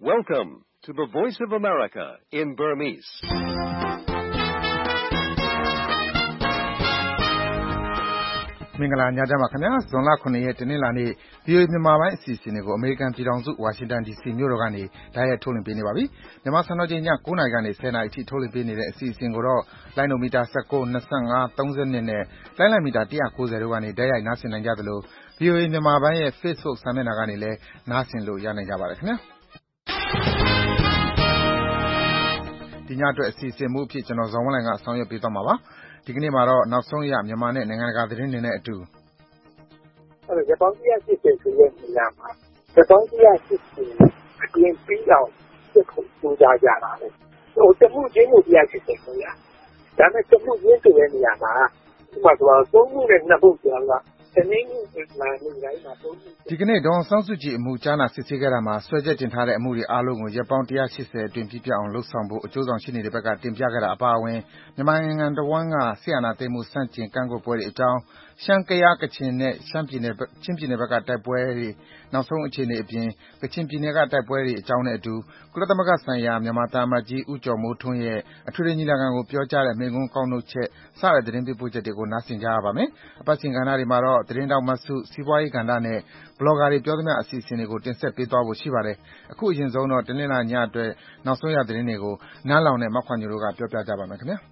Welcome to the Voice of America in Burmese. ။မင်္ဂလာညချမ်းပါခင်ဗျာ။ဇွန်လ 9 ရက်တနင်္လာနေ့ VOA မြန်မာပိုင်းအစီအစဉ်တွေကိုအမေရိကန်ပြည်ထောင်စုဝါရှင်တန် DC မြို့တော်ကနေတိုက်ရိုက်ထုတ်လွှင့်ပေးနေပါပြီ။မြန်မာစံတော်ချိန်ည 9 နာရီကနေ 10 နာရီအထိထုတ်လွှင့်ပေးနေတဲ့အစီအစဉ်ကိုတော့လိုင်းနိုမီတာ 19, 25, 32နဲ့လိုင်းလံမီတာ 190တို့ကနေတိုက်ရိုက်နားဆင်နိုင်ကြသလို VOA မြန်မာပိုင်းရဲ့ Facebook စာမျက်နှာကနေလည်းနားဆင်လို့ရနိုင်ကြပါတယ်ခင်ဗျာ။ဒီညအတွက်အစီအစဉ်မှုအဖြစ်ကျွန်တော်ဇော်ဝင်းလှိုင်ကဆောင်ရွက်ပေးသွားမှာပါ။ဒီကနေ့မှာတော့နောက်ဆုံးရမြန်မာနဲ့နိုင်ငံတကာသတင်းတွေနဲ့အတူရပောင်း180ဆိုတဲ့နေရာမှာရပောင်း180အပြင်ပြီးအောင်စစ်ခုစူးကြကြတာလေ။တမှုချင်းကို180ဆိုရ။ဒါနဲ့တမှုချင်းဆိုတဲ့နေရာမှာဒီမှာတော့3မှုနဲ့2မှုကျော်ကတနည်းနည်းမှန်နေတိုင်းမှာ3မှုဒီကနေ့ဒေါ်အောင်ဆန်းစုကြည်အမှုကြားနာစစ်ဆေးခဲ့တာမှာဆွဲချက်တင်ထားတဲ့အမှုတွေအားလုံးကိုရက်ပေါင်း180အတွင်းပြည့်ပြည့်အောင်လှုပ်ဆောင်ဖို့အကျိုးဆောင်ရှင်းနေတဲ့ဘက်ကတင်ပြခဲ့တာအပါအဝင်မြန်မာနိုင်ငံတော်ဝန်ကဆီယနာသိမ်းမှုစန့်ကျင်ကန့်ကွက်ပွဲတွေအကြောင်းရှမ်းကယားကချင်နဲ့ချင်းပြည်နယ်ဘက်ကတိုက်ပွဲတွေနောက်ဆုံးအခြေအနေအပြင်ကချင်ပြည်နယ်ကတိုက်ပွဲတွေအကြောင်းနဲ့အတူကုလသမဂ္ဂဆိုင်ရာမြန်မာတာမတ်ကြီးဦးကျော်မိုးထွန်းရဲ့အထွေထွေညီလာခံကိုပြောကြားတဲ့မိန့်ခွန်းကောက်နှုတ်ချက်စတဲ့သတင်းပေးပို့ချက်တွေကိုနားဆင်ကြရပါမယ်။အပတ်စဉ်ကဏ္ဍတွေမှာတော့သတင်းတောက်မတ်စုစီးပွားရေးကဏ္ဍနဲ့ဘလော့ဂါတွေပြောသမျှအစီအစဉ်တွေကိုတင်ဆက်ပေးသွားဖို့ရှိပါတယ်။အခုအရင်ဆုံးတော့တနင်္လာညအတွက်နောက်ဆုံးရသတင်းတွေကိုနန်းလောင်နဲ့မခွန်ညိုတို့ကပြောပြကြပါမယ်ခင်ဗျာ။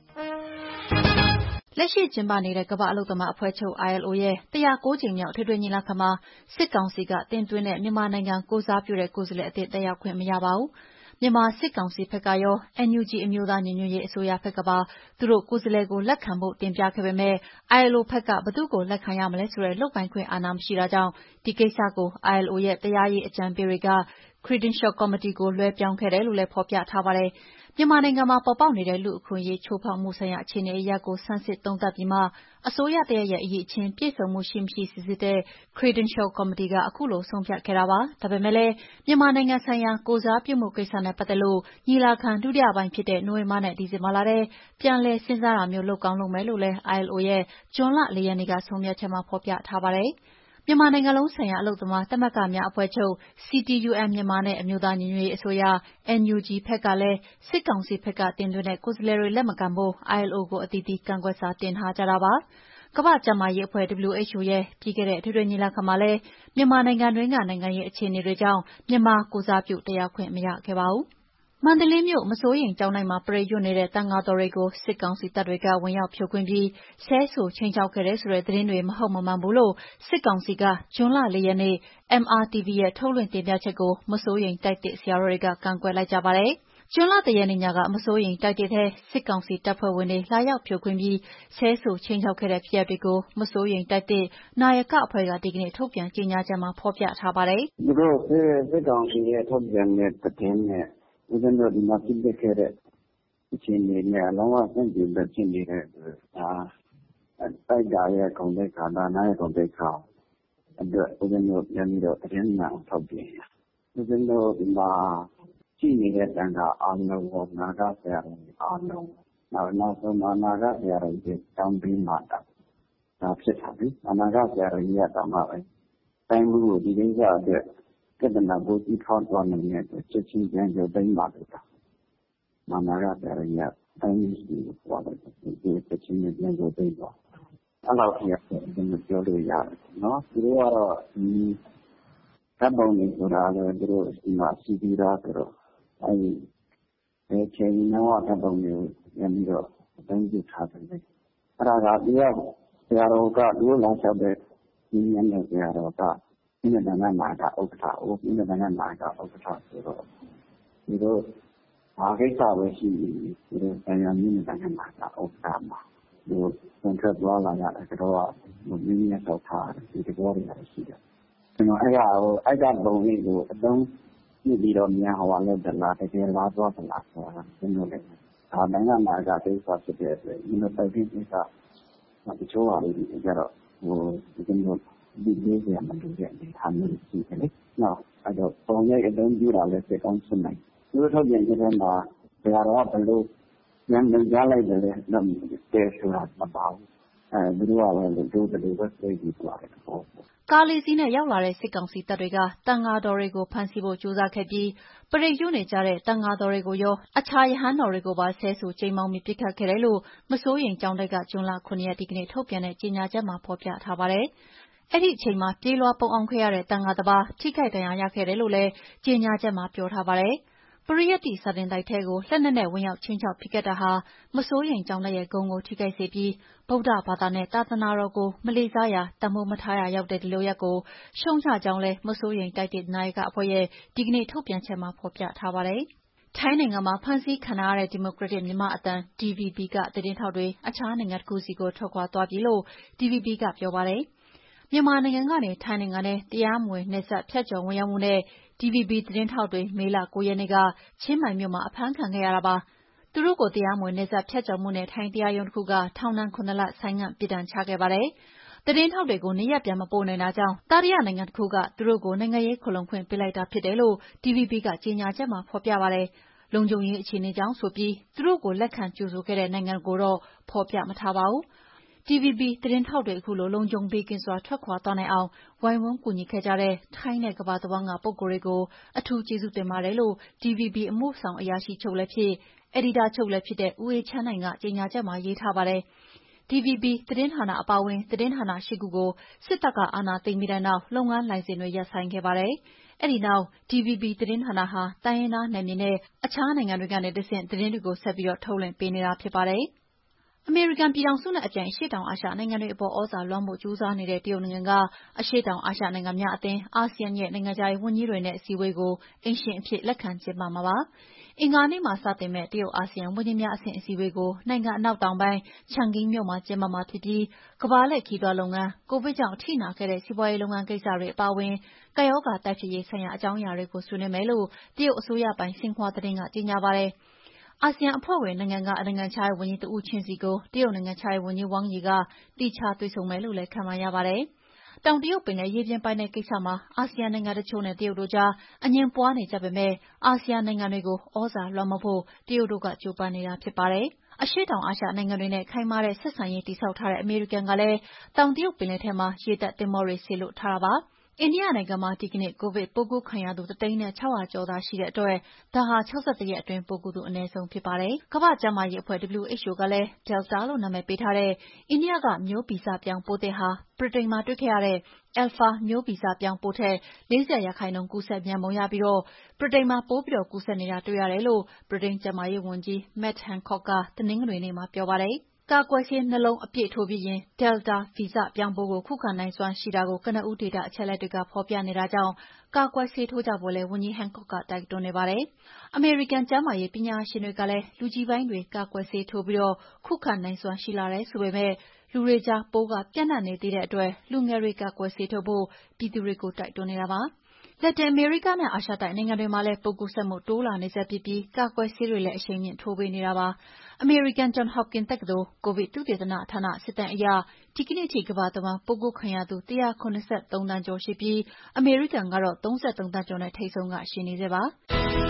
လက်ရှိကျင်းပနေတဲ့ကမ္ဘာ့အလုပ်သမားအဖွဲ့ချုပ် ILO ရဲ့109ကြိမ်မြောက်ထွေထွေညီလာခံမှာစစ်ကောင်စီကတင်သွင်းတဲ့မြန်မာနိုင်ငံကိုစားပြုတဲ့ကိုယ်စားလှယ်အသစ်တက်ရောက်ခွင့်မရပါဘူး။မြန်မာစစ်ကောင်စီဘက်ကရော NUG အမျိုးသားညီညွတ်ရေးအစိုးရဘက်ကပါသူတို့ကိုယ်စားလှယ်ကိုလက်ခံဖို့တင်ပြခဲ့ပေမဲ့ ILO ဘက်ကဘယ်သူ့ကိုလက်ခံရမလဲဆိုတဲ့လုပ်ပိုင်ခွင့်အာဏာမရှိတာကြောင့်ဒီကိစ္စကို ILO ရဲ့တရားရေးအကြံပေးတွေက Credential Committee ကိုလွှဲပြောင်းခဲ့တယ်လို့လည်းဖော်ပြထားပါတယ်။မြန်မာနိုင်ငံမှာပေါ်ပေါက်နေတဲ့လူ့အခွင့်အရေးချိုးဖောက်မှုဆိုင်ရာအခြေအနေအရပ်ကိုဆန်းစစ်သုံးသပ်ပြီးမှအစိုးရတရပ်ရဲ့အရေးချင်းပြည့်စုံမှုရှိမရှိစစ်ဆေးတဲ့ Credential Committee ကအခုလိုဆုံးဖြတ်ခဲ့တာပါ။ဒါပေမဲ့လည်းမြန်မာနိုင်ငံဆိုင်ရာကိုစားပြုမှုကိစ္စနဲ့ပတ်သက်လို့ညီလာခံဒုတိယပိုင်းဖြစ်တဲ့နိုဝင်ဘာနဲ့ဒီဇင်ဘာလထဲပြန်လည်စဉ်းစားတာမျိုးလုပ်ကောင်းလုပ်မယ်လို့လည်း ILO ရဲ့ဇွန်လ 4 ရက်နေ့ကဆုံးဖြတ်ချက်မှာဖော်ပြထားပါတယ်။မြန်မာနိုင်ငံလုံးဆိုင်ရာအလုပ်သမားသမဂ္ဂများအဖွဲ့ချုပ် CTUM မြန်မာနဲ့အမျိုးသားညီညွတ်ရေးအစိုးရ NUG ဘက်ကလည်းစစ်ကောင်စီဘက်ကတင်သွင်းတဲ့ကိုယ်စားလှယ်တွေလက်မခံဖို့ ILO ကိုအသီးသီးကန့်ကွက်စာတင်ထားကြတာပါ။ကမ္ဘာ့ကျန်းမာရေးအဖွဲ့ WHO ရဲ့ပြီးခဲ့တဲ့ထွေထွေညီလာခံမှာလည်းမြန်မာနိုင်ငံတွင်းကနိုင်ငံရေးအခြေအနေတွေကြောင့်မြန်မာကိုစားပြုတက်ရောက်ခွင့်မရခဲ့ပါဘူး။မန္တလေးမြို့မစိုးရိမ်ကျောင်းတိုင်းမှာပရိတ်ရွတ်နေတဲ့သံဃာတော်တွေကိုစစ်ကောင်စီတပ်တွေကဝင်ရောက်ဖြိုခွင်းပြီးဆဲဆိုချိန်ချောက်ခဲ့တဲ့ဆိုတဲ့သတင်းတွေမဟုတ်မမှန်ဘူးလို့စစ်ကောင်စီကဇွန်လ 4 ရက်နေ့ MRTV ရဲ့ထုတ်လွှင့်တင်ပြချက်ကိုမစိုးရိမ်တိုက်တစ်ဆရာတော်တွေကကန့်ကွက်လိုက်ကြပါတယ်။ဇွန်လ 1 ရက်နေ့ညကမစိုးရိမ်တိုက်တစ်ထဲစစ်ကောင်စီတပ်ဖွဲ့ဝင်တွေလာရောက်ဖြိုခွင်းပြီးဆဲဆိုချိန်ချောက်ခဲ့တဲ့ဖြစ်ရပ်တွေကိုမစိုးရိမ်တိုက်တစ်နာယကအဖွဲ့ကဒီကနေ့ထုတ်ပြန်ကြေညာချက်မှာဖော်ပြထားပါတယ်။သူတို့စစ်ကောင်စီရဲ့ထုတ်ပြန်တဲ့သတင်းနဲ့ဦးဇင်းတို့ဒီမှာပြစ်ခဲ့တဲ့အခြေအနေနဲ့အလုံးဝဆန့်ကျင်ဘက်ဖြစ်နေတဲ့တိုက်တာရဲ့ဂုဏ်သိက္ခာဒါနရဲ့ဂုဏ်သိက္ခာအတွက်ဦးဇင်းတို့ပြန်ပြီးတော့သတင်းမှန်ထုတ်ပြန်ရဦးဇင်းတို့ဒီမှာရှိနေတဲ့တန်ခါအားလုံးကိုနာဂဆရာတော်အားလုံးနောက်ဆုံးနာဂဆရာတော်ကြီးတောင်းပြီးမှတာဒါဖြစ်တာပြီနာဂဆရာတော်ကြီးကတောင်းမှပဲတိုင်းမှုကိုဒီကိစ္စအတွက်ကတ္တနာဘုရားထောင်းသွားနေတဲ့ချက်ချင်းပြန်ကြသိမ်းပါလို့တာနာဂဆရာတော်ကြီးကတိုင်းမှုကိုပြောတယ်ဒီချက်ချင်းပြန်ကြသိမ်းသွားအဲ့လောက်ကြီးကပြောလို့ရတယ်နော်သူတို့ကတော့ဒီကပ်ပုံလေးဆိုတာလည်းသူတို့ဒီမှာစီးပြီးသားဆိုတော့အဲဒီချိန်နောက်ကပ်ပုံလေးကိုပြန်ပြီးတော့အတိုင်းပြထားတယ်အဲ့ဒါကဒီကဆရာတော်ကသူတို့လာလျှောက်တဲ့ဒီညနေဆရာတော်ကဒီနေ့ကနာကဥက္ကဋ္ဌဒီနေ့ကနာကဥက္ကဋ္ဌဆိုတော့ဒီတို့ဘာကိစ္စပဲရှိဒီတို့ဆရာမြင့်ကနာကဥက္ကဋ္ဌမှာဒီဆွန်ထွက်သွားလာရတယ်တော့မင်းရဲ့တော့ထားဒီတဘောတွေရှိတယ်ကျွန်တော်အဲ့ကဘုံလေးကိုအသုံးပြုပြီးတော့မြန်ဟောလည်းတလားတကယ်လားသွားသလားဆိုတာကျွန်တော်လည်းဒါနိုင်ငံမှာကတိတ်သွားဖြစ်တဲ့အတွက်ဒီလိုတိုက်ပြီးကိစ္စတချို့ဟာလေးတွေကြတော့ကျွန်တော်ဒီလေးကမှတူတဲ့ဒီဟာမျိုးရှိတယ်လေနော်အဲ့တော့ပုံရိပ်အသုံးပြုတာလည်းစိတ်ကောင်းဖြစ်နိုင်သူတို့ထုတ်ပြန်တဲ့မှာဘယ်တော့ဘယ်လိုညံကြားလိုက်တယ်လဲတော့တဲဆိုတာမပါဘူးသူတို့ကလည်းတို့ဘယ်လိုပဲသိပြီးသွားတယ်ပေါ့ကားလေးစီးနဲ့ရောက်လာတဲ့စစ်ကောင်စီတပ်တွေကသံဃာတော်တွေကိုဖမ်းဆီးဖို့ကြိုးစားခဲ့ပြီးပရိတ်ရွတ်နေကြတဲ့သံဃာတော်တွေကိုရောအခြားရဟန်းတော်တွေကိုပါဆဲဆိုချိန်မောင်းပြီးပစ်ခတ်ခဲ့တယ်လို့မစိုးရိမ်ကျောင်းတိုက်ကဇွန်လ 9 ရက်ဒီကနေ့ထုတ်ပြန်တဲ့ကြေညာချက်မှာဖော်ပြထားပါတယ်။အဲ့ဒီအချိန်မှာပြေးလွှားပုန်းအောင်ခဲ့ရတဲ့သံဃာတစ်ပါးထိခိုက်ဒဏ်ရာရခဲ့တယ်လို့လည်းကြေညာချက်မှာပြောထားပါတယ်။ပရိယတ္တိစာတင်တိုက်ထဲကိုလက်နက်နဲ့ဝင်ရောက်ချင်းချောက်ဖိခဲ့တာဟာမစိုးရိမ်ကျောင်းတိုက်ရဲ့ဂုဏ်ကိုထိခိုက်စေပြီးဗုဒ္ဓဘာသာနဲ့သာသနာတော်ကိုမလေးစားရာတမိုးမထားရာရောက်တဲ့ဒီလိုရက်ကိုရှုံချကြောင်းလည်းမစိုးရိမ်တိုက်တဲ့နာယကအဖွဲ့ရဲ့ဒီကနေ့ထုတ်ပြန်ချက်မှာဖော်ပြထားပါတယ်။ထိုင်းနိုင်ငံမှာဖမ်းဆီးခံရတဲ့ဒီမိုကရက်တစ်မြန်မာအသံ DVB ကသတင်းထောက်တွေအခြားနိုင်ငံတစ်ခုစီကိုထွက်ခွာသွားပြီလို့ DVB ကပြောပါတယ်။မြန်မာနိုင်ငံကနေထိုင်းနိုင်ငံနဲ့တရားမဝင်နယ်စပ်ဖြတ်ကျော်ဝင်ရောက်မှုနဲ့ DVB သတင်းထောက်တွေမေလ 9 ရက်နေ့ကချင်းမိုင်မြို့မှာအဖမ်းခံခဲ့ရတာပါ။သူတို့ကိုတရားမဝင်နယ်စပ်ဖြတ်ကျော်မှုနဲ့ထိုင်းတရားရုံးတစ်ခုကထောင်ဒဏ် 9 လဆိုင်းငံ့ပြစ်ဒဏ်ချခဲ့ပါတယ်။သတင်းထောက်တွေကိုနေရပ်ပြန်မပို့နိုင်တာကြောင့်တတိယနိုင်ငံတစ်ခုကသူတို့ကိုနိုင်ငံရေးခိုလှုံခွင့်ပေးလိုက်တာဖြစ်တယ်လို့ DVB ကကြေညာချက်မှာဖော်ပြပါတယ်။လုံခြုံရေးအခြေအနေကြောင့်ဆိုပြီးသူတို့ကိုလက်ခံကြိုဆိုခဲ့တဲ့နိုင်ငံကိုတော့ဖော်ပြမထားပါဘူး။ DVB သတင်းထောက်တွေအခုလိုလုံခြုံဘေးကင်းစွာထွက်ခွာသွားနိုင်အောင်ဝိုင်းဝန်းကူညီခဲ့ကြတဲ့ထိုင်းနဲ့ကမ္ဘာတဝန်းကပုဂ္ဂိုလ်တွေကိုအထူးကျေးဇူးတင်ပါတယ်လို့ DVB အမှုဆောင်အရာရှိချုပ်လည်းဖြစ်အယ်ဒီတာချုပ်လည်းဖြစ်တဲ့ဦးအေးချမ်းနိုင်ကကြေညာချက်မှာရေးထားပါတယ်။ DVB သတင်းဌာနအပါအဝင်သတင်းဌာန 8 ခုကိုစစ်တပ်ကအာဏာသိမ်းပြီးတဲ့နောက်လုပ်ငန်းလိုင်စင်တွေရပ်ဆိုင်းခဲ့ပါတယ်။အဲဒီနောက် DVB သတင်းဌာနဟာတိုင်းရင်းသားနယ်မြေနဲ့အခြားနိုင်ငံတွေကနေတဆင့်သတင်းတွေကိုဆက်ပြီးထုတ်လွှင့်ပေးနေတာဖြစ်ပါတယ်။အမေရိကန်ပြည်ထောင်စုနဲ့အပြိုင်အရှေ့တောင်အာရှနိုင်ငံတွေအပေါ်ဩဇာလွှမ်းမိုးကြိုးစားနေတဲ့တရုတ်နိုင်ငံကအရှေ့တောင်အာရှနိုင်ငံများအသင်းအာဆီယံရဲ့နိုင်ငံခြားရေးဝန်ကြီးတွေနဲ့အစည်းအဝေးကိုအိမ်ရှင်အဖြစ်လက်ခံကျင်းပမှာပါ။အင်္ဂါနေ့မှာစတင်မယ့်တရုတ်အာဆီယံဝန်ကြီးများအဆင့်အစည်းအဝေးကိုနိုင်ငံအနောက်တောင်ပိုင်းချန်ဂင်းမြို့မှာကျင်းပမှာဖြစ်ပြီးကမ္ဘာလှည့်ခရီးသွားလုပ်ငန်းကိုဗစ်ကြောင့်အထိနာခဲ့တဲ့စီးပွားရေးလုပ်ငန်းကိစ္စတွေအပါအဝင်ကပ်ရောဂါတိုက်ဖျက်ရေးဆိုင်ရာအကြောင်းအရာတွေကိုဆွေးနွေးမယ်လို့တရုတ်အစိုးရပိုင်ဆင်ဟွာသတင်းကကြေညာပါတယ်။အာဆီယံအဖွဲ့ဝင်နိုင်ငံကနိုင်ငံခြားရေးဝန်ကြီးတဦးချင်းစီကိုတရုတ်နိုင်ငံခြားရေးဝန်ကြီးဝမ်ယီကသီးခြားတွေ့ဆုံမယ်လို့လည်းခန့်မှန်းရပါတယ်။တောင်တရုတ်ပင်လယ်ရေပြင်ပိုင်နက်ကိစ္စမှာအာဆီယံနိုင်ငံတချို့နဲ့တရုတ်တို့ကြားအငြင်းပွားနေကြပေမဲ့အာဆီယံနိုင်ငံတွေကိုဩဇာလွှမ်းမိုးဖို့တရုတ်တို့ကကြိုးပမ်းနေတာဖြစ်ပါတယ်။အရှေ့တောင်အာရှနိုင်ငံတွေနဲ့ခိုင်မာတဲ့ဆက်ဆံရေးတည်ဆောက်ထားတဲ့အမေရိကန်ကလည်းတောင်တရုတ်ပင်လယ်ထဲမှာရေတပ်သင်္ဘောတွေစေလွှတ်ထားတာပါ။အိန္ဒိယနိုင်ငံမှာဒီကနေ့ကိုဗစ်ပိုးကူးခံရသူ1,600,000 ကျော်သာရှိတဲ့အတွက်ဒါဟာ61ရက်အတွင်းပိုးကူးသူအနည်းဆုံးဖြစ်ပါတယ်။ကမ္ဘာ့ကျန်းမာရေးအဖွဲ့ WHO ကလည်း Delta လို့နာမည်ပေးထားတဲ့အိန္ဒိယကမျိုးဗီဇပြောင်းပိုးသစ်ဟာဗြိတိန်မှာတွေ့ခဲ့ရတဲ့ Alpha မျိုးဗီဇပြောင်းပိုးထက်40% ကူးစက်မြန်ပုံရပြီးဗြိတိန်မှာပိုပြီးကူးစက်နေတာတွေ့ရတယ်လို့ဗြိတိန်ကျန်းမာရေးဝန်ကြီး Matt Hancock ကတနင်္ဂနွေနေ့မှာပြောပါတယ်။ကာကွယ်ဆေး2 လုံးအပြည့်ထိုးပြီးရင် Delta ဗီဇပြောင်းပိုးကိုခုခံနိုင်စွမ်းရှိတာကိုကနဦးဒေတာအချက်အလက်တွေကဖော်ပြနေတာကြောင့်ကာကွယ်ဆေးထိုးကြဖို့လည်းဝန်ကြီး Hancock ကတိုက်တွန်းနေပါတယ်။အမေရိကန်ကျန်းမာရေးပညာရှင်တွေကလည်းလူကြီးပိုင်းတွေကာကွယ်ဆေးထိုးပြီးခုခံနိုင်စွမ်းရှိလာတယ်ဆိုပေမဲ့လူတွေကြားပိုးကပြန့်နှံ့နေသေးတဲ့အတွက်လူငယ်တွေကာကွယ်ဆေးထိုးဖို့ပြည်သူတွေကိုတိုက်တွန်းနေတာပါ။လက်တင်အမေရိကနဲ့အာရှတိုက်နိုင်ငံတွေမှာလည်းပိုးကူးစက်မှုတိုးလာနေဆဲဖြစ်ပြီးကာကွယ်ဆေးတွေလည်းအရှိန်မြင့်ထိုးပေးနေတာပါ။အမေရိကန် Johns Hopkins တက္ကသိုလ်ကိုဗစ်သုတေသနဌာနစစ်တမ်းအရဒီကနေ့ထိကမ္ဘာတဝန်းပိုးကူးခံရသူ173 သန်းကျော်ရှိပြီးအမေရိကန်ကတော့33 သန်းကျော်နဲ့ထိပ်ဆုံးကရှိနေဆဲပါ။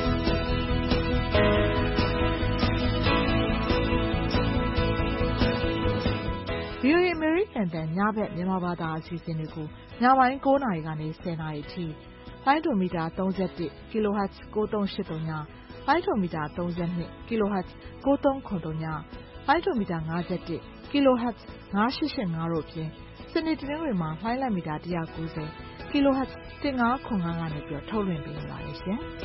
VOA အမေရိကန်တန်ညဘက်မြန်မာဘာသာအစီအစဉ်တွေကိုညပိုင်း9 နာရီကနေ10 နာရီအထိလိုင်းဒိုမီတာ31 kHz 9383ညလိုင်းဒိုမီတာ32 kHz 9393ညလိုင်းဒိုမီတာ51 kHz 9885တို့ဖြင့်စနေတနင်္ဂနွေမှာလိုင်းလက်မီတာ190 kHz 1505ကနေထုတ်လွှင့်ပေးနေပါတယ်ရှင်။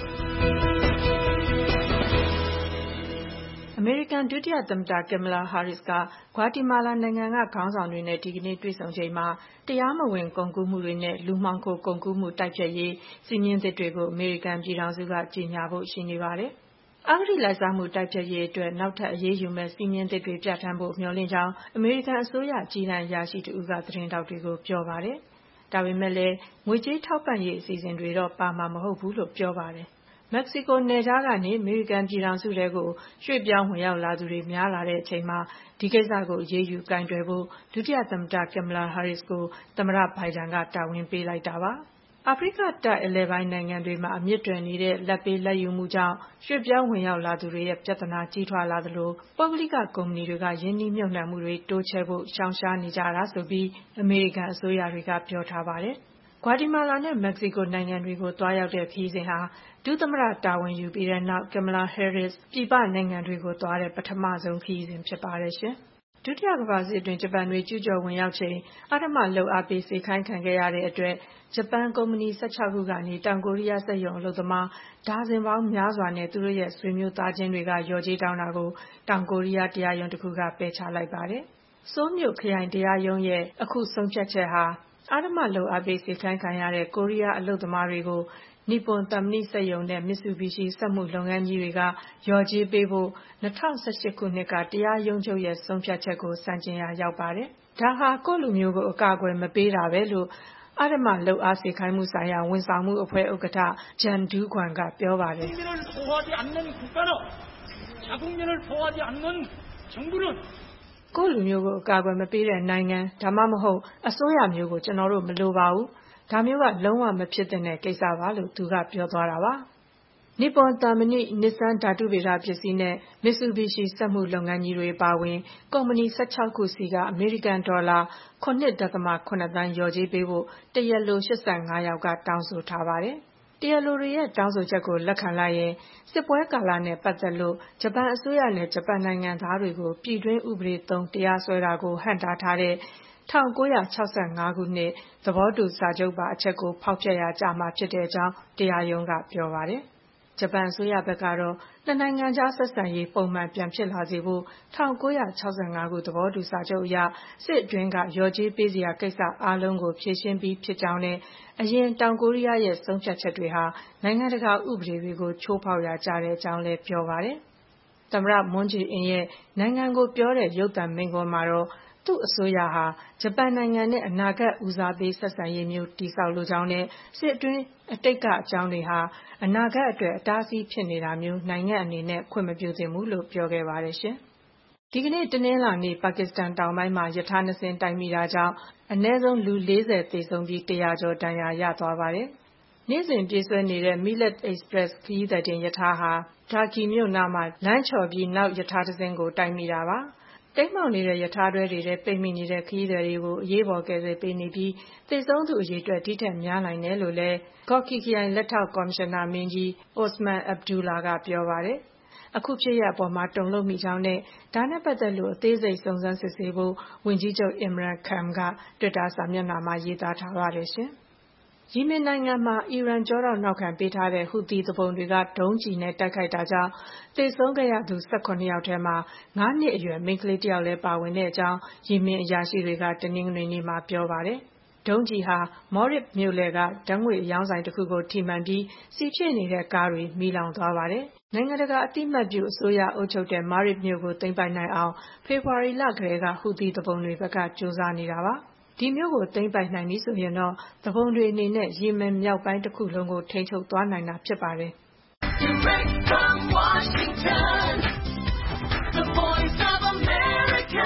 အမေရိကန်ဒုတိယသမ္မတကင်မလာဟာရစ်ကဂွါတီမာလာနိုင်ငံကခေါင်းဆောင်တွေနဲ့ဒီကနေ့တွေ့ဆုံချိန်မှာတရားမဝင်ကုန်ကူးမှုတွေနဲ့လူမှောင်ခိုကုန်ကူးမှုတိုက်ဖျက်ရေးစည်းမျဉ်းသစ်တွေကိုအမေရိကန်ပြည်ထောင်စုကကြေညာဖို့ရှိနေပါတယ်။အဂတိလိုက်စားမှုတိုက်ဖျက်ရေးအတွက်နောက်ထပ်အရေးယူမဲ့စည်းမျဉ်းသစ်တွေပြဋ္ဌာန်းဖို့မျှော်လင့်ကြောင်းအမေရိကန်အစိုးရကြီးတန်းအရာရှိတဦးကသတင်းထောက်တွေကိုပြောပါတယ်။ဒါပေမဲ့လည်းငွေကြေးထောက်ပံ့ရေးအစီအစဉ်တွေတော့ပါမှာမဟုတ်ဘူးလို့ပြောပါတယ်။မက္ကဆီကိုနယ်ခြားကနေအမေရိကန်ပြည်ထောင်စုထဲကိုရွှေ့ပြောင်းဝင်ရောက်လာသူတွေများလာတဲ့အချိန်မှာဒီကိစ္စကိုအရေးယူကိုင်တွယ်ဖို့ဒုတိယသမ္မတကင်မလာဟာရစ်ကိုသမ္မတဘိုင်ဒန်ကတာဝန်ပေးလိုက်တာပါ။အာဖရိကတိုက်အလယ်ပိုင်းနိုင်ငံတွေမှာအမြင့်တွယ်နေတဲ့လက်ပေးလက်ယူမှုကြောင့်ရွှေ့ပြောင်းဝင်ရောက်လာသူတွေရဲ့ပြဿနာကြီးထွားလာသလိုပုဂ္ဂလိကကုမ္ပဏီတွေကယင်းနှိမ့်မြှုပ်နှံမှုတွေတိုးချဲ့ဖို့ရှောင်ရှားနေကြတာဆိုပြီးအမေရိကန်အစိုးရတွေကပြောထားပါတယ်။ဂွါတီမာလာနဲ့မက္ကဆီကိုနိုင်ငံတွေကိုသွားရောက်တဲ့ခရီးစဉ်ဟာဒုသမ္မတတာဝန်ယူပြီးတဲ့နောက် Kamala Harris ပြည်ပနိုင်ငံတွေကိုသွားတဲ့ပထမဆုံးခရီးစဉ်ဖြစ်ပါတယ်ရှင်။ဒုတိယကမ္ဘာစစ်အတွင်းဂျပန်တွေကျူးကျော်ဝင်ရောက်ချိန်အဓမ္မလုပ်အားပေးစေခိုင်းခံခဲ့ရတဲ့အတွက်ဂျပန်ကုမ္ပဏီ16ခုကနေတောင်ကိုရီးယားစက်ရုံအလုပ်သမားဒါဇင်ပေါင်းများစွာနဲ့သူတို့ရဲ့ဆွေမျိုးသားချင်းတွေကလျော်ကြေးတောင်းတာကိုတောင်ကိုရီးယားတရားရုံးတစ်ခုကပယ်ချလိုက်ပါတယ်။ဆိုးလ်မြို့ခရိုင်တရားရုံးရဲ့အခုဆုံးဖြတ်ချက်ဟာအဓမ္မလုပ်အားပေးစေခိုင်းခံရတဲ့ကိုရီးယားအလုပ်သမားတွေကိုနီပွန်သံမဏိစက်ရုံနဲ့မစ်ဆူဘီရှီစက်မှုလုပ်ငန်းကြီးတွေကလျော်ကြေးပေးဖို့2018ခုနှစ်ကတရားရုံးချုပ်ရဲ့ဆုံးဖြတ်ချက်ကိုစန့်ကျင်ရာရောက်ပါတယ်။ဒါဟာကိုယ့်လူမျိုးကိုအကာအကွယ်မပေးတာပဲလို့အဓမ္မလုပ်အားစေခိုင်းမှုဆိုင်ရာဝန်ဆောင်မှုအဖွဲ့ဥက္ကဋ္ဌဂျန်ဒူးခွမ်ကပြောပါတယ်။ကိုယ့်လူမျိုးကိုအကာအကွယ်မပေးတဲ့နိုင်ငံဒါမှမဟုတ်အစိုးရမျိုးကိုကျွန်တော်တို့မလိုပါဘူး။ဒါမျိုးကလုံးဝမဖြစ်သင့်တဲ့ကိစ္စပါလို့သူကပြောသွားတာပါ။နီပွန်သံမဏိ၊နစ်ဆန်ဓာတုဗေဒပစ္စည်းနဲ့မစ်ဆူဘီရှီစက်မှုလုပ်ငန်းကြီးတွေပါဝင်ကုမ္ပဏီ16ခုစီကအမေရိကန်ဒေါ်လာ 9.7 သန်းလျော်ကြေးပေးဖို့တရားလို85ယောက်ကတောင်းဆိုထားပါတယ်။တရားလိုတွေရဲ့တောင်းဆိုချက်ကိုလက်ခံလိုက်ရင်စစ်ပွဲကာလနဲ့ပတ်သက်လို့ဂျပန်အစိုးရနဲ့ဂျပန်နိုင်ငံသားတွေကိုပြည်တွင်းဥပဒေသုံးတရားစွဲတာကိုဟန့်တားထားတဲ့1965ခုနှစ်သဘောတူစာချုပ်ပါအချက်ကိုဖောက်ဖျက်ရာကျမှာဖြစ်တဲ့အကြောင်းတရားရုံးကပြောပါတယ်။ဂျပန်အစိုးရဘက်ကတော့နှစ်နိုင်ငံကြားဆက်ဆံရေးပုံမှန်ပြန်ဖြစ်လာစေဖို့1965ခုသဘောတူစာချုပ်အရစစ်အတွင်းကလျော်ကြေးပေးစရာကိစ္စအားလုံးကိုဖြေရှင်းပြီးဖြစ်ကြောင်းနဲ့အရင်တောင်ကိုရီးယားရဲ့ဆုံးဖြတ်ချက်တွေဟာနိုင်ငံတကာဥပဒေတွေကိုချိုးဖောက်ရာကျတဲ့အကြောင်းလည်းပြောပါတယ်။သမ္မတမွန်းဂျေအင်းရဲ့နိုင်ငံကိုပြောတဲ့ရုပ်သံမိန့်ခွန်းမှာတော့သူ့အစိုးရဟာဂျပန်နိုင်ငံနဲ့အနာဂတ်ဦးစားပေးဆက်ဆံရေးမျိုးတည်ဆောက်လိုကြောင်းနဲ့စစ်အတွင်းအတိတ်ကအကြောင်းတွေဟာအနာဂတ်အတွက်အတားအဆီးဖြစ်နေတာမျိုးနိုင်ငံအနေနဲ့ခွင့်မပြုသင့်ဘူးလို့ပြောခဲ့ပါတယ်ရှင်။ဒီကနေ့တနင်္လာနေ့ပါကစ္စတန်တောင်ပိုင်းမှာရထား2စင်းတိုက်မိတာကြောင့်အနည်းဆုံးလူ40သေဆုံးပြီး100ကျော်ဒဏ်ရာရသွားပါတယ်။နေ့စဉ်ပြေးဆွဲနေတဲ့ Millet Express ခရီးသည်တင်ရထားဟာဒါကီမြို့နားမှာလမ်းချော်ပြီးနောက်ရထားတစ်စင်းကိုတိုက်မိတာပါ။တိမ်းမှောက်နေတဲ့ရထားတွဲတွေထဲပိတ်မိနေတဲ့ခရီးသည်တွေကိုအရေးပေါ်ကယ်ဆယ်ပေးနေပြီးသေဆုံးသူအရေအတွက်ဒီထက်များနိုင်တယ်လို့လည်းဂေါ်ကီခရိုင်လက်ထောက်ကော်မရှင်နာမင်းကြီးအိုစမန်အဗ်ဒူလာကပြောပါတယ်။အခုဖြစ်ရပ်အပေါ်မှာတုန်လှုပ်မိကြောင်းနဲ့ဒါနဲ့ပတ်သက်လို့အသေးစိတ်စုံစမ်းစစ်ဆေးဖို့ဝန်ကြီးချုပ်အင်မရန်ခန်ကတွစ်တာစာမျက်နှာမှာရေးသားထားပါတယ်ရှင်။ယီမင်နိုင်ငံမှာအီရန်ကြောထောက်နောက်ခံပေးထားတဲ့ဟူသီသူပုန်တွေကဒုံးကျည်နဲ့တိုက်ခိုက်တာကြောင့်သေဆုံးခဲ့ရသူ18ယောက်ထဲမှာ9နှစ်အရွယ်မိန်းကလေးတစ်ယောက်လည်းပါဝင်တဲ့အကြောင်းယီမင်အရာရှိတွေကတနင်္ဂနွေနေ့မှာပြောပါတယ်။ဒုံးကျည်ဟာမော်ရစ်မြို့လယ်ကဓာတ်ငွေ့အရောင်းဆိုင်တစ်ခုကိုထိမှန်ပြီးစီးဖြစ်နေတဲ့ကားတွေမီးလောင်သွားပါတယ်။နိုင်ငံတကာအသိမှတ်ပြုအစိုးရအုပ်ချုပ်တဲ့မာရစ်မြို့ကိုသိမ်းပိုက်နိုင်အောင်ဖေဖော်ဝါရီလကတည်းကဟူသီသူပုန်တွေဘက်ကကြိုးစားနေတာပါ။ဒီမြို့ကိုသိမ်းပိုက်နိုင်ပြီဆိုရင်တော့သူပုန်တွေအနေနဲ့ယီမင်မြောက်ပိုင်းတစ်ခုလုံးကိုထိန်းချုပ်သွားနိုင်တာဖြစ်ပါတယ်။ Direct from Washington, the voice of America,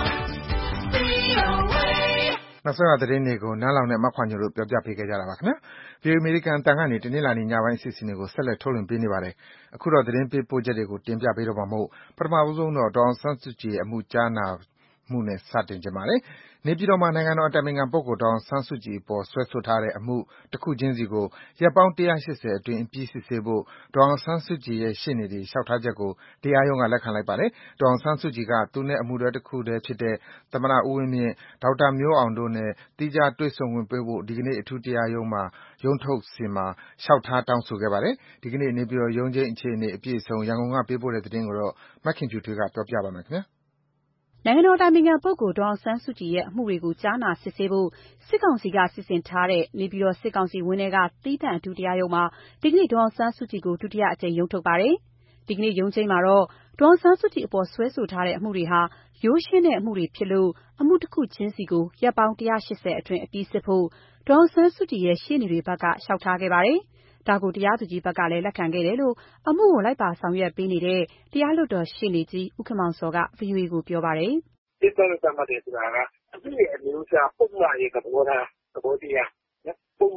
VOA နောက်ဆုံးရသတင်းတွေကိုနန်းလောင်နဲ့မခွာညိုတို့ပြောပြပေးခဲ့ကြတာပါခင်ဗျာ။ VOA အမေရိကန်အတန်ကနေတနင်္လာနေ့ညပိုင်းအစီအစဉ်တွေကိုဆက်လက်ထုတ်လွှင့်ပေးနေပါတယ်။အခုတော့သတင်းပေးပို့ချက်တွေကိုတင်ပြပေးတော့မှာမို့ပထမဆုံးတော့ဒေါ်အောင်ဆန်းစုကြည်ရဲ့အမှုကြားနာမှုနဲ့စတင်ချင်ပါတယ်။နေပြည်တော်မှာနိုင်ငံတော်အတိုင်ပင်ခံပုဂ္ဂိုလ်ဒေါ်အောင်ဆန်းစုကြည်အပေါ်စွဲဆိုထားတဲ့အမှုတစ်ခုချင်းစီကိုရက်ပေါင်း180အတွင်းအပြီးစစ်ဆေးဖို့ဒေါ်အောင်ဆန်းစုကြည်ရဲ့ရှေ့နေတွေလျှောက်ထားချက်ကိုတရားရုံးကလက်ခံလိုက်ပါတယ်။ဒေါ်အောင်ဆန်းစုကြည်ကသူနဲ့အမှုတွဲတစ်ခုတည်းဖြစ်တဲ့သမ္မတဦးဝင်းမြင့်၊ဒေါက်တာမျိုးအောင်တို့နဲ့သီးခြားတွေ့ဆုံခွင့်ပေးဖို့ဒီကနေ့အထူးတရားရုံးမှာရုံးထုတ်စဉ်မှာလျှောက်ထားတောင်းဆိုခဲ့ပါတယ်။ဒီကနေ့နေပြည်တော်ရုံးချိန်းအခြေအနေအပြည့်အစုံရန်ကုန်ကပေးပို့တဲ့သတင်းကိုမခင်ဖြူထွေးကပြောပြပါမယ်ခင်ဗျာ။နိုင်ငံတော်အတိုင်ပင်ခံပုဂ္ဂိုလ်ဒေါ်အောင်ဆန်းစုကြည်ရဲ့အမှုတွေကိုကြားနာစစ်ဆေးဖို့စစ်ကောင်စီကစီစဉ်ထားတဲ့နေပြည်တော်စစ်ကောင်စီဝင်းထဲကသီးသန့်အထူးတရားရုံးမှာဒီကနေ့ဒေါ်အောင်ဆန်းစုကြည်ကိုဒုတိယအကြိမ်ရုံးထုတ်ပါတယ်။ဒီကနေ့ရုံးချိန်းမှာတော့ဒေါ်အောင်ဆန်းစုကြည်အပေါ်စွဲဆိုထားတဲ့အမှုတွေဟာရိုးရှင်းတဲ့အမှုတွေဖြစ်လို့အမှုတစ်ခုချင်းစီကိုရက်ပေါင်း180အတွင်းအပြီးစစ်ဖို့ဒေါ်အောင်ဆန်းစုကြည်ရဲ့ရှေ့နေတွေဘက်ကလျှောက်ထားခဲ့ပါတယ်။ဒါကိုတရားသူကြီးဘက်ကလည်းလက်ခံခဲ့တယ်လို့အမှုကိုလိုက်ပါဆောင်ရွက်ပေးနေတဲ့တရားလွှတ်တော်ရှေ့နေကြီးဦးခင်မောင်စောက VOA ကိုပြောပါတယ်။ဒီလိုသတ်မှတ်တယ်ဆိုတာကအမှုရဲ့အမျိုးအစားပုံမှန်ရဲ့သဘောတရားနော်ပုံမှန်အန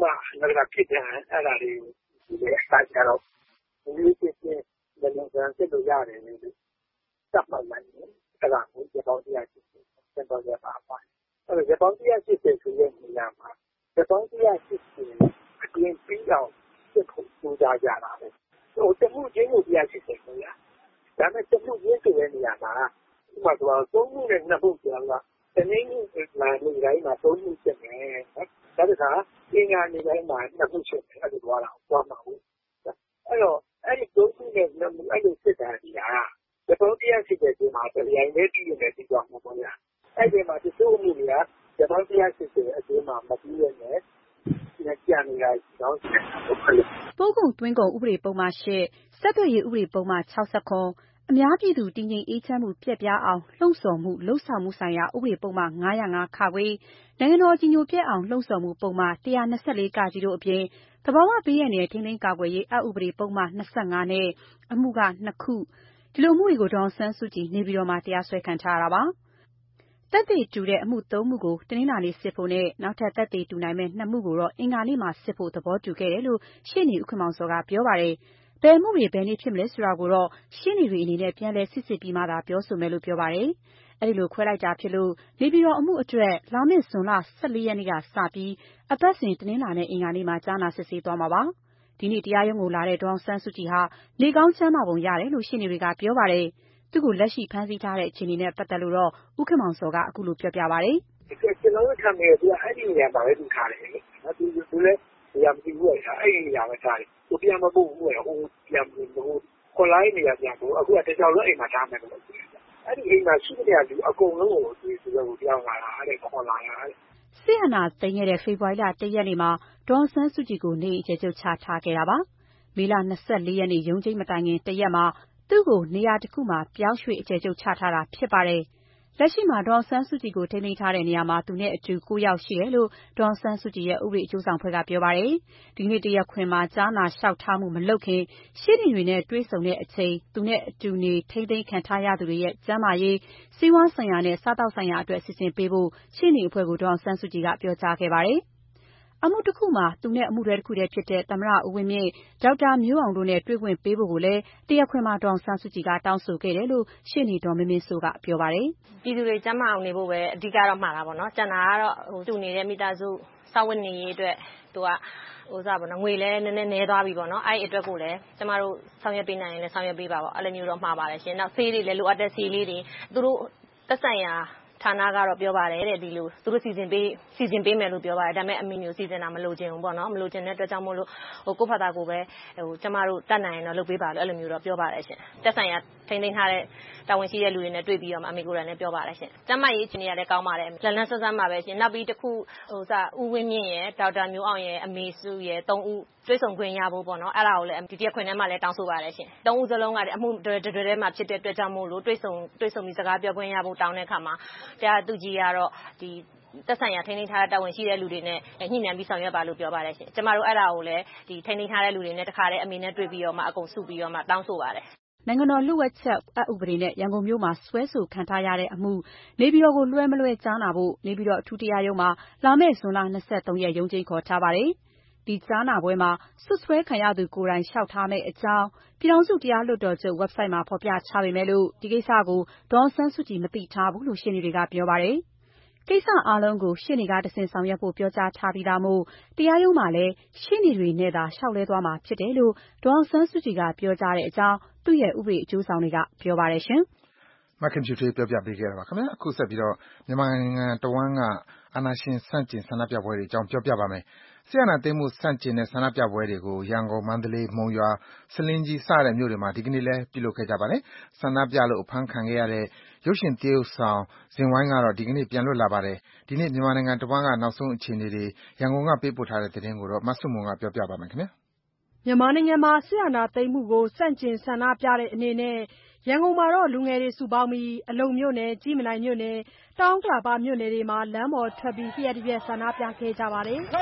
ကဖြစ်တယ်အဲ့ဒါလေးဒီလေအစားကြတော့ဒီဖြစ်ဖြစ်လည်းလည်းဖြစ်လို့ရတယ်လေစပ်မှတ်လိုက်တယ်အဲ့ဒါကိုရပောင်းတရားရှိတယ်ဆက်တော့ရပါပါအဲ့တော့ရပောင်းတရားရှိတယ်ဆိုရင်နေရာမှာရပောင်းတရားရှိတယ်အပြင်ပြီးအောင်ဖြစ်ဖို့ကြိုးစားကြတာပဲဟိုတမှုချင်းကိုတရားရှိတယ်ခင်ဗျာဒါပေမဲ့တမှုချင်းဆိုတဲ့နေရာမှာဥပမာဆိုတော့3မှုနဲ့2မှုဆိုတာကတနည်းနည်းမှနေတိုင်းမှာ3မှုဖြစ်တယ်ဒါတခါပညာနေတိုင်းမှာ2မှုဖြစ်တယ်အဲ့လိုသွားမှာဟုတ်အဲ့တော့အဲ့ဒီ3ခုနဲ့2မှုအဲ့လိုဖြစ်တာကြီးဟာရပောင်းတရားရှိတဲ့ဒီမှာတရားနဲ့တည်နေတဲ့ဒီကြောင့်ပေါ့ဗျာအဲ့ဒီမှာဒီလိုမှုတွေကရပောင်းတရားရှိတဲ့အကျိုးမှာမပြီးရနဲ့ကြံနေတာတော့ပို့ကုန်သွင်းကုန်ဥပဒေပုံမှန်8ဆက်သွယ်ရေးဥပဒေပုံမှန်60အများပြည်သူတည်ငြိမ်အေးချမ်းမှုပြက်ပြားအောင်လှုံ့ဆော်မှုလှုပ်ဆောင်မှုဆိုင်ရာဥပဒေပုံမှန်905ခါခွေနိုင်ငံတော်ကြီးညိုပြက်အောင်လှုံ့ဆော်မှုပုံမှန်124ကကြီးတို့အပြင်သဘာဝဘေးရန်နယ်ထိန်းသိမ်းကာကွယ်ရေးအဥပဒေပုံမှန်25နဲ့အမှုက2ခုဒီလိုမှုတွေကိုဒေါ်ဆန်းစုကြည်နေပြည်တော်မှာတရားစွဲခံထားရတာပါတက်သေးတူတဲ့အမှု3မှုကိုတနင်္လာနေ့စစ်ဖို့နဲ့နောက်ထပ်တက်သေးတူနိုင်မဲ့2မှုကိုတော့အင်္ဂါနေ့မှာစစ်ဖို့သဘောတူခဲ့တယ်လို့ရှေ့နေဦးခင်မောင်စောကပြောပါတယ်။ဘယ်မှုတွေဘယ်နေ့ဖြစ်မလဲဆိုတာကိုတော့ရှေ့နေတွေအနေနဲ့ပြန်လည်စစ်ဆေးပြီးမှသာပြောဆိုမယ်လို့ပြောပါတယ်။အဲဒီလိုခွဲလိုက်တာဖြစ်လို့နေပြည်တော်အမှုအတွက်လာမယ့်ဇွန်လ14ရက်နေ့ကစပြီးအပတ်စဉ်တနင်္လာနဲ့အင်္ဂါနေ့မှာကြားနာစစ်ဆေးသွားမှာပါ။ဒီနေ့တရားရုံးကိုလာတဲ့ဒေါ်ဆန်းစုကြည်ဟာနေကောင်းချမ်းသာပုံရတယ်လို့ရှေ့နေတွေကပြောပါတယ်။သူ့ကိုလက်ရှိဖမ်းဆီးထားတဲ့အခြေအနေနဲ့ပတ်သက်လို့တော့ဦးခင်မောင်စောကအခုလိုပြောပြပါတယ်။ကျွန်တော်တို့ခံနေရအဲ့ဒီနေရာမှာပဲသူထားတယ်လေ။သူလည်းရမပြီးဘူးအဲ့ဒီနေရာမှာထားတယ်။သူပြန်မပို့ဘူးဟိုပြန်ဟိုခွန်လိုင်းနေရာပြန်ပို့အခုကတခြားလုံးအိမ်မှာထားမယ်လို့ပြောတယ်။အဲ့ဒီအိမ်မှာရှိတဲ့လူအကုန်လုံးကိုဒီလိုပြောင်းလာတာအဲ့ခွန်လာတာစစ်အာဏာသိမ်းခဲ့တဲ့ဖေဖော်ဝါရီလ1ရက်နေ့မှာဒေါ်ဆန်းစုကြည်ကိုနေအကျယ်ချုပ်ချထားခဲ့တာပါ။မေလ24ရက်နေ့ရုံးချိန်းမတိုင်ခင်1ရက်မှာသူ့ကိုနေရာတစ်ခုမှာပြောင်းရွှေ့အကျယ်ချုပ်ချထားတာဖြစ်ပါတယ်။လက်ရှိမှာဒေါ်ဆန်းစုကြည်ကိုထိန်းသိမ်းထားတဲ့နေရာမှာသူနဲ့အတူ9ယောက်ရှိတယ်လို့ဒေါ်ဆန်းစုကြည်ရဲ့ဥပဒေအကျိုးဆောင်ဖွဲ့ကပြောပါတယ်။ဒီနေ့တရားခွင်မှာကြားနာလျှောက်ထားမှုမလုပ်ခင်ရှင်းနေတွေနဲ့တွေ့ဆုံတဲ့အချိန်သူနဲ့အတူနေထိန်းသိမ်းခံထားရသူတွေရဲ့ကျန်းမာရေးစီးပွားဆိုင်ရာနဲ့စားတောက်ဆိုင်ရာအတွက်စီစဉ်ပေးဖို့ရှင်းနေအဖွဲ့ကိုဒေါ်ဆန်းစုကြည်ကပြောကြားခဲ့ပါတယ်။အမှုတစ်ခုမှာသူနဲ့အမှုတွဲတစ်ခုတည်းဖြစ်တဲ့သမ္မတဦးဝင်းမြင့်ဒေါက်တာမျိုးအောင်တို့နဲ့တွေ့ခွင့်ပေးဖို့ကိုလည်းတရားခွင်မှာဒေါ်ဆန်းစုကြည်ကတောင်းဆိုခဲ့တယ်လို့ရှေ့နေဒေါ်မင်းမင်းစိုးကပြောပါတယ်။ပြည်သူတွေကျန်းမာအောင်နေဖို့ပဲအဓိကတော့မှားတာပေါ့နော်။ကျန်တာကတော့တူနေတဲ့မိသားစုစောင့်ဝတ်နေရေးအတွက်သူကငွေလည်းနည်းနည်းနည်းသွားပြီပေါ့နော်။အဲ့ဒီအတွက်ကိုလည်းကျမတို့ဆောင်ရွက်ပေးနိုင်ရင်လည်းဆောင်ရွက်ပေးပါပေါ့။အဲ့လိုမျိုးတော့မှားပါတယ်ရှင်။နောက်ဆေးတွေလည်းလိုအပ်တဲ့ဆေးလေးတွေသူတို့သက်ဆိုင်ရာဌာနကတော့ပြောပါတယ်တဲ့ဒီလိုသူတို့စီစဉ်ပေးမယ်လို့ပြောပါတယ်ဒါပေမဲ့အမီမျိုးစီစဉ်တာမလိုချင်ဘူးပေါ့နော်မလိုချင်တဲ့အတွက်ကြောင့်မို့လို့ကိုယ့်ဖာသာကိုပဲကျမတို့တတ်နိုင်ရင်တော့လုပ်ပေးပါလို့အဲ့လိုမျိုးတော့ပြောပါတယ်ရှင်တက်ဆိုင်ရာထိန်းသိမ်းထားတဲ့တာဝန်ရှိတဲ့လူတွေနဲ့တွေ့ပြီးတော့မှအမေကိုယ်တိုင်လည်းပြောပါတယ်ရှင်ကျမရေးချင်နေရလည်းကောင်းပါတယ်လန်လန်းဆန်းဆန်းပါပဲရှင်နောက်ပြီးတစ်ခုဦးဝင်းမြင့်ရဲ့ဒေါက်တာမျိုးအောင်ရဲ့အမေစုရဲ့3ဦးတွေ့ဆုံခွင့်ရဖို့ပေါ့နော်အဲ့ဒါကိုလည်းဒီတရားခွင်ထဲမှာလည်းတောင်းဆိုပါတယ်ရှင်3ဦးစလုံးကအမှုတွေထဲမှာဖြစ်တဲ့အတွက်ကြောင့်မို့လို့တွေ့ဆုံပြီးစကားပြောခွင့်ရဖို့တောင်းတဲ့အခါမှာတရားသူကြီးကတော့ဒီသက်ဆိုင်ရာထိန်းသိမ်းထားတဲ့တာဝန်ရှိတဲ့လူတွေနဲ့ညှိနှိုင်းပြီးဆောင်ရွက်ပါလို့ပြောပါတယ်ရှင်ကျမတို့အဲ့ဒါကိုလည်းဒီထိန်းသိမ်းထားတဲ့လူတွေနဲ့တခါတည်းအမေနဲ့တွေ့ပြီးတော့မှအကုန်စုပြီးတော့မှတောင်းဆိုပါတယ်နိုင်ငံတော်လှုပ်ဝက်ချက်အဥပဒေနဲ့ရန်ကုန်မြို့မှာစွဲဆိုခံထားရတဲ့အမှုနေပြည်တော်ကိုလွှဲမလွှဲကြားနာဖို့နေပြည်တော်အထူးတရားရုံးမှာလာမယ့်ဇွန်လ23ရက်ရုံးချိန်ခေါ်ထားပါတယ်။ဒီကြားနာပွဲမှာဆွဆွဲခံရသူကိုယ်တိုင်လျှောက်ထားမယ့်အကြောင်းပြည်ထောင်စုတရားလွှတ်တော်ချုပ် website မှာဖော်ပြထားပေမဲ့လို့ဒီကိစ္စကိုဒေါ်ဆန်းစုကြည်မသိထားဘူးလို့ရှင်းနေတွေကပြောပါတယ်။ကိစ္စအားလုံးကိုရှင်းနေကတဆင့်ဆောင်ရွက်ဖို့ပြောကြားထားပြီးသားမို့တရားရုံးမှာလည်းရှင်းနေတွေနဲ့သာလျှောက်လဲသွားမှာဖြစ်တယ်လို့ဒေါ်ဆန်းစုကြည်ကပြောကြားတဲ့အကြောင်းသူ့ရဲ့ဥပဒေအကျိုးဆောင်တွေကပြောပါတယ်ရှင်။မခင်ဖြူထွေးပြောပြပေးခဲ့တာပါခင်ဗျာအခုဆက်ပြီးတော့မြန်မာနိုင်ငံတဝန်းကအာဏာရှင်ဆန့်ကျင်ဆန္ဒပြပွဲတွေအကြောင်းပြောပြပါမယ်။ဆီယနာသိမ်းမှုဆန့်ကျင်တဲ့ဆန္ဒပြပွဲတွေကိုရန်ကုန်၊မန္တလေး၊မုံရွာ၊ဆားလင်းကြီးစတဲ့မြို့တွေမှာဒီကနေ့လည်းပြုလုပ်ခဲ့ကြပါတယ်။ဆန္ဒပြလို့အဖမ်းခံခဲ့ရတဲ့ရုပ်ရှင်သရုပ်ဆောင်ဇင်ဝိုင်းကတော့ဒီကနေ့ပြန်လွတ်လာပါတယ်။ဒီနေ့မြန်မာနိုင်ငံတဝန်းကနောက်ဆုံးအခြေအနေတွေရန်ကုန်ကပေးပို့ထားတဲ့သတင်းကိုတော့မဆုမွန်ကပြောပြပါမယ်ခင်ဗျာ။မြန်မာနိုင်ငံမှာဆီယနာသိမ်းမှုကိုဆန့်ကျင်ဆန္ဒပြတဲ့အနေနဲ့ရန်ကုန်မှာလူငယ်တွေစုပေါင်းပြီးအလုံမြို့နယ်၊ကြည့်မြင်တိုင်မြို့နယ်၊တောင်ဥက္ကလာပမြို့နယ်တွေမှာလမ်းပေါ်ထွက်ပြီးလျှပ်တပြက်ဆန္ဒပြခဲ့ကြပါတယ်။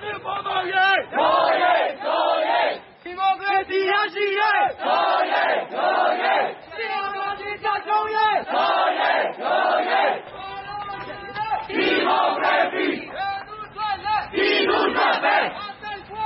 ဒီမိုကရေစီရရှိရေးဒီမိုကရေစီတချုံရေးဒီမိုကရေစီဒီလူ့ထွက်ပဲ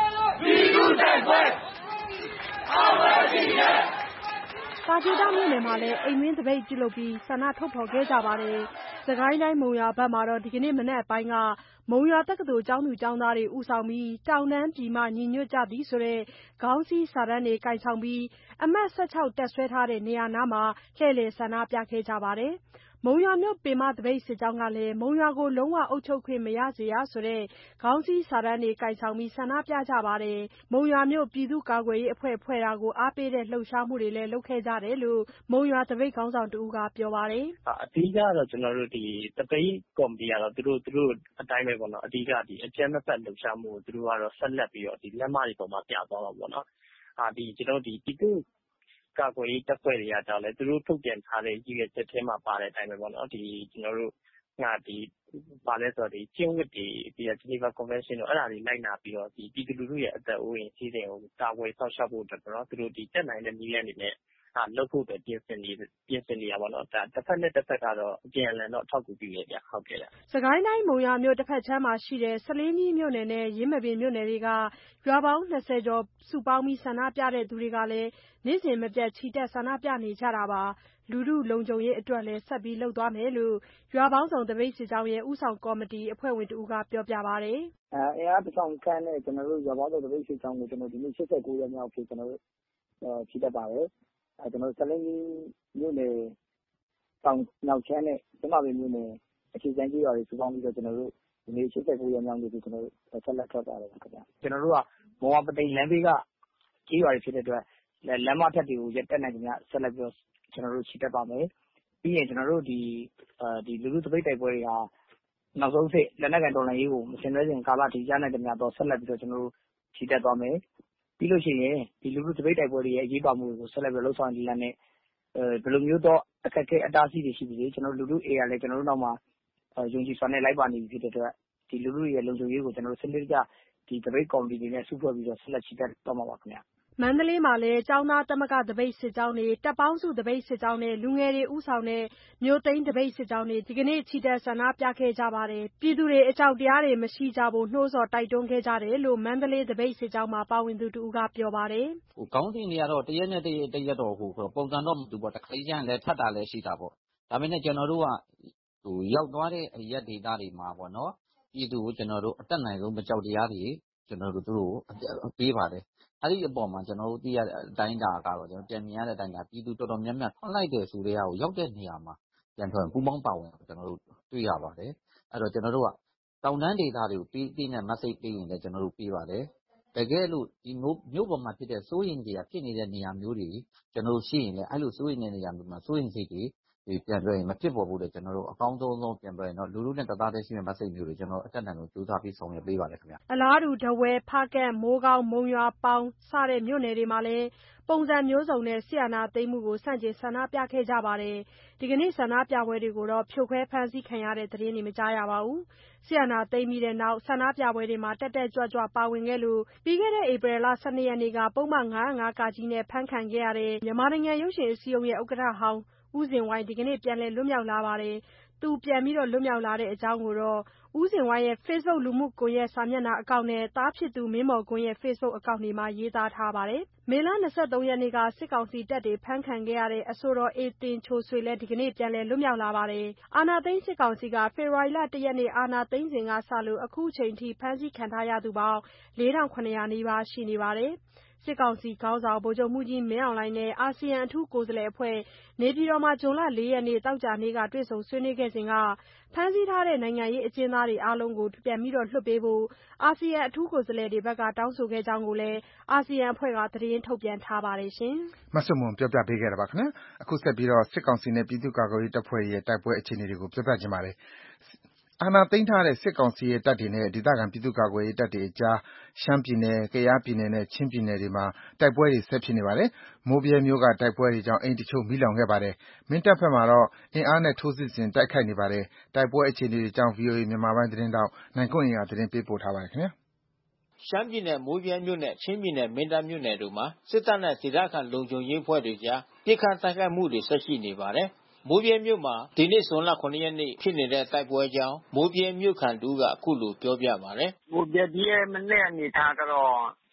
။သာကေတမြို့နယ်မှာလည်းအိမ်တွင်းသပိတ်ပြုလုပ်ပြီးဆန္ဒထုတ်ဖော်ခဲ့ကြပါတယ်။စစ်ကိုင်းတိုင်းမုံရွာဘက်မှာတော့ဒီကနေ့မနက်ပိုင်းကမုံရွာတက္ကသိုလ်ကျောင်းသူကျောင်းသားတွေဦးဆောင်ပြီးတောင်တန်းပြည်မှညီညွတ်ကြသည်ဆိုတဲ့ခေါင်းစည်းစာတန်းတွေကိုင်ဆောင်ပြီးအမှတ်16တပ်စွဲထားတဲ့နေရာနားမှာလှည့်လည်ဆန္ဒပြခဲ့ကြပါတယ်။မုံရွာမြို့ပင်မသပိတ်စစ်ကြောင်းကလည်းမုံရွာကိုလုံးဝအုပ်ချုပ်ခွင့်မရစေရဆိုတဲ့ခေါင်းစည်းစာတန်းတွေကိုင်ဆောင်ပြီးဆန္ဒပြကြပါတယ်။မုံရွာမြို့ပြည်သူ့ကာကွယ်ရေးအဖွဲ့ဖွဲ့တာကိုအားပေးတဲ့လှုပ်ရှားမှုတွေလည်းလုပ်ခဲ့ကြတယ်လို့မုံရွာသပိတ်ခေါင်းဆောင်တဦးကပြောပါတယ်။အဓိကတော့ကျွန်တော်တို့ဒီသပိတ်ကော်မတီကတော့သူတို့အတိုင်းပဲပေါ့နော်အဓိကဒီအကြမ်းမဖက်လှုပ်ရှားမှုကိုသူတို့ကတော့ဆက်လက်ပြီးတော့ဒီလက်မတွေပေါ်မှာပြသွားမှာပေါ့နော်။ဒီကျွန်တော်တို့ဒီပြည်သူ့ကာကွယ်ရေးတပ်ဖွဲ့တွေကကြောင့်လည်းသူတို့ထုတ်ပြန်ထားတဲ့ရည်ရွယ်ချက်ထဲမှာပါတဲ့အတိုင်းပဲပေါ့နော်ဒီကျွန်တော်တို့ပါလဲဆိုတော့ဒီကျင့်ဝတ်တွေဒီဂျနီဗာကွန်ဗင်းရှင်းတို့အဲ့ဒါတွေလိုက်နာပြီးတော့ဒီပြည်သူလူထုရဲ့အသက်အိုးအိမ်စီးစိမ်ကိုကာကွယ်ဆောက်ရှောက်ဖို့အတွက်ပေါ့နော်သူတို့ဒီတက်နိုင်တဲ့နည်းလမ်းတွေနဲ့လုပ်ဖို့ပဲပြင်ဆင်နေရပါတော့ဒါတစ်ဖက်နဲ့တစ်ဖက်ကတော့အပြန်အလှန်တော့ထောက်ကူပြုရပြဟုတ်ကဲ့လားစကိုင်းတိုင်းမုံရွာမြို့တစ်ဖက်ချမ်းမှာရှိတဲ့စလင်းကြီးမြို့နယ်နဲ့ရင်းမပင်မြို့နယ်တွေကရွာပေါင်း20ကျော်စုပေါင်းပြီးဆန္ဒပြတဲ့သူတွေကလည်းနေ့စဉ်မပြတ်ချီတက်ဆန္ဒပြနေကြတာပါလူထုလုံခြုံရေးအတွက်လည်းဆက်ပြီးလုပ်သွားမယ်လို့ရွာပေါင်းစုံသပိတ်စစ်ကြောင်းရဲ့ဥဆောင်ကော်မတီအဖွဲ့ဝင်တူကပြောပြပါတယ်အင်အားတစ်ဆောင်ခန့်နဲ့ကျွန်တော်တို့ရွာပေါင်းစုံသပိတ်စစ်ကြောင်းကိုကျွန်တော်ဒီနေ့89ရက်မြောက်ဖြစ်ကျွန်တော်တို့ချီတက်ပါတယ်ကျွန်တော်စလင်းကြီးမြို့နယ်တောင်နောက်ချမ်းနဲ့ကျမပင်မြို့နယ်အခြေချမ်းကြီးရွာတွေစုပေါင်းပြီးတော့ကျွန်တော်တို့ဒီနေ့89ရက်မြောက်နေ့ကိုကျွန်တော်တို့ဆက်လက်ထွက်သွားတယ်ခင်ဗျာကျွန်တော်တို့ကမော်ဝပတိန်လမ်းဘေးကကြီးရွာတွေဖြစ်တဲ့အတွက်လမ်းမထက်တွေကိုရက်တက်နိုင်ကြဆက်လက်ပြီးတော့ကျွန်တော်တို့ချီတက်ပါမယ်ပြီးရင်ကျွန်တော်တို့ဒီလူလူသပိတ်တိုက်ပွဲတွေဟာနောက်ဆုံးစစ်လက်နက်ကန်တော်လှန်ရေးကိုမစင်ရဲစဉ်ကာလထိကြားနိုင်ကြတော့ဆက်လက်ပြီးတော့ကျွန်တော်တို့ချီတက်သွားမယ်ပြီးလို့ရှိရင်ဒီလူလူသပိတ်တိုက်ပွဲတွေရဲ့အရေးပါမှုတွေကိုဆက်လက်ပြီးလှုပ်ဆောင်နေလမ်းနဲ့ဘယ်လိုမျိုးတော့အခက်အခဲအတားအဆီးတွေရှိပြီလေကျွန်တော်တို့လူလူအေးရလဲကျွန်တော်တို့နောက်မှာယုံကြည်စွာနဲ့လိုက်ပါနေပြီဖြစ်တဲ့အတွက်ဒီလူလူရဲ့လုံခြုံရေးကိုကျွန်တော်တို့စနစ်တကျဒီသပိတ်ကော်မတီတွေနဲ့စုဖွဲ့ပြီးတော့ဆက်လက်ချီတက်သွားမှာပါခင်ဗျာမန္တလေးမှာလည်းကျောင်းသားသမဂ္ဂသပိတ်စစ်ကြောင်းတွေတပ်ပေါင်းစုသပိတ်စစ်ကြောင်းနဲ့လူငယ်တွေဦးဆောင်တဲ့မြို့သိမ်းသပိတ်စစ်ကြောင်းတွေဒီကနေ့ချီတက်ဆန္ဒပြခဲ့ကြပါတယ်ပြည်သူတွေအကြောက်တရားတွေမရှိကြဖို့နှိုးဆော်တိုက်တွန်းခဲ့ကြတယ်လို့မန္တလေးသပိတ်စစ်ကြောင်းမှာပါဝင်သူတူကပြောပါတယ်ခေါင်းစဉ်တွေကတော့တရက်နဲ့တရက်တော့ပုံစံတော့မတူပေါ့တစ်ခါကျရင်လည်းထပ်တာလည်းရှိတာပေါ့ဒါပေမဲ့ကျွန်တော်တို့ကရောက်သွားတဲ့အရက်ဒေသတွေမှာပေါ့နော်ပြည်သူကိုကျွန်တော်တို့အတက်နိုင်ဆုံးမကြောက်တရားတွေကျွန်တော်တို့သူတို့ပေးပါတယ်အဲ့ဒီအပေါ်မှာကျွန်တော်တို့သိရတဲ့အတိုင်းတာကတော့ကျွန်တော်ပြန်မြင်ရတဲ့အတိုင်းတာပြည်သူတော်တော်များများထွက်လိုက်တဲ့ဆိုတဲ့ဟာကိုရောက်တဲ့နေရာမှာပြန်ထွက်ပူပေါင်းပါဝင်ကျွန်တော်တို့တွေ့ရပါတယ်အဲ့တော့ကျွန်တော်တို့ကတောင်တန်းဒေသတွေကိုပေးတဲ့ message ပေးရင်လည်းကျွန်တော်တို့ပေးပါတယ်တကယ်လို့ဒီမြို့ပေါ်မှာဖြစ်တဲ့စိုးရင်တွေကဖြစ်နေတဲ့နေရာမျိုးတွေကျွန်တော်တို့ရှိရင်လည်းအဲ့လိုစိုးရင်တဲ့နေရာမျိုးမှာစိုးရင်စိတ်တွေပြန်ပြောရင်မဖြစ်ပေါ်ဘူးလေကျွန်တော်တို့အကောင်းဆုံးပြန်ပြောရင်တော့လူလူနဲ့တသားတည်းရှိတဲ့ message မျိုးတွေကျွန်တော်အတက်နိုင်လို့ကြိုးစားပြီးဆောင်ရွက်ပေးပါတယ်ခင်ဗျအလားတူတဝဲဖကတ်မိုးကောင်းမုံရွာပေါင်းစတဲ့မြို့နယ်တွေမှာလည်းပုံစံမျိုးစုံနဲ့ဆီယနာသိမ်းမှုကိုစန့်ကျင်ဆန္ဒပြခဲ့ကြပါတယ်ဒီကနေ့ဆန္ဒပြပွဲတွေကိုတော့ဖြိုခွဲဖမ်းဆီးခံရတဲ့သတင်းတွေမကြားရပါဘူးဆီယနာသိမ်းပြီးတဲ့နောက်ဆန္ဒပြပွဲတွေမှာတက်ကြွပါဝင်ခဲ့လို့ပြီးခဲ့တဲ့ဧပြီလ12ရက်နေ့ကပုံမှန်905ကကြီးနဲ့ဖမ်းခံခဲ့ရတဲ့မြန်မာနိုင်ငံရုပ်ရှင်အစည်းအရုံးရဲ့ဥက္ကဋ္ဌဟောင်းဦးဇင်ဝိုင်းဒီကနေ့ပြန်လည်လွတ်မြောက်လာပါတယ်သူပြန်ပြီးလွတ်မြောက်လာတဲ့အကြောင်းကိုတော့ဦးဇင်ဝိုင်းရဲ့ Facebook လူမှုကွန်ရက်စာမျက်နှာအကောင့်နဲ့သားဖြစ်သူမင်းမော်ကွန်းရဲ့ Facebook အကောင့်တွေမှာရေးသားထားပါတယ်။မေလ23ရက်နေ့ကစစ်ကောင်စီတပ်တွေဖမ်းခံခဲ့ရတဲ့အဆိုတော်အေသင်ချိုဆွေလည်းဒီကနေ့ပြန်လည်လွတ်မြောက်လာပါတယ်။အာဏာသိမ်းစစ်ကောင်စီကဖေဖော်ဝါရီလ1ရက်နေ့အာဏာသိမ်းစဉ်ကစလို့အခုချိန်ထိဖမ်းဆီးခံထားရသူပေါင်း4700နီးပါးရှိနေပါတယ်။စစ်ကောင်စီခေါင်းဆောင်ဗိုလ်ချုပ်မှူးကြီးမင်းအောင်လှိုင်နဲ့အာဆီယံအထူးကိုယ်စားလှယ်အဖွဲ့နေပြည်တော်မှာဇွန်လ4ရက်နေ့တောက်ကြနေ့ကတွေ့ဆုံဆွေးနွေးခဲ့စဉ်ကဖမ်းဆီးထားတဲ့နိုင်ငံရေးအကျဉ်းသားတွေအားလုံးကိုပြန်ပြီးလွှတ်ပေးဖို့အာဆီယံအထူးကိုယ်စားလှယ်တွေဘက်ကတောင်းဆိုခဲ့ကြောင်းကိုလည်းအာဆီယံအဖွဲ့ကသတင်းထုတ်ပြန်ထားပါတယ်ရှင်။မဆုမွန်ပြောပြပေးခဲ့တာပါခင်ဗျာ။အခုဆက်ပြီးတော့စစ်ကောင်စီနဲ့ပြည်သူ့ကာကွယ်ရေးတပ်ဖွဲ့ရဲ့တိုက်ပွဲအခြေအနေတွေကိုပြောပြချင်ပါတယ်။အာဏာသိမ်းထားတဲ့စစ်ကောင်စီရဲ့တပ်တွေနဲ့ဒေသခံပြည်သူ့ကာကွယ်ရေးတပ်တွေအကြားရှမ်းပြည်နယ်၊ကယားပြည်နယ်နဲ့ချင်းပြည်နယ်တွေမှာတိုက်ပွဲတွေဆက်ဖြစ်နေပါတယ်။မိုးဗြဲမြို့ကတိုက်ပွဲတွေကြောင့်အိမ်တချို့မီးလောင်ခဲ့ပါတယ်။မင်းတပ်ဘက်မှာတော့အင်အားနဲ့ထိုးစစ်ဆင်တိုက်ခိုက်နေပါတယ်။တိုက်ပွဲအခြေအနေတွေအကြောင်း VOA မြန်မာပိုင်းသတင်းထောက်နိုင်ကွန်းအိန်ကသတင်းပေးပို့ထားပါတယ်ခင်ဗျာ။ရှမ်းပြည်နယ်မိုးဗြဲမြို့နဲ့ချင်းပြည်နယ်မင်းတပ်မြို့နယ်တို့မှာစစ်တပ်နဲ့ဒေသခံလုံခြုံရေးအဖွဲ့တွေကြားပစ်ခတ်တိုက်ခိုက်မှုတွေဆက်ရှိနေပါတယ်။မိုးဗြဲမြို့မှာဒီနေ့ဇွန်လ9ရက်နေ့ဖြစ်နေတဲ့တိုက်ပွဲကြောင်းမိုးဗြဲမြို့ခံတူကအခုလိုပြောပြပါတယ်။မိုးဗြဲဒီမနေ့အနေထားကတော့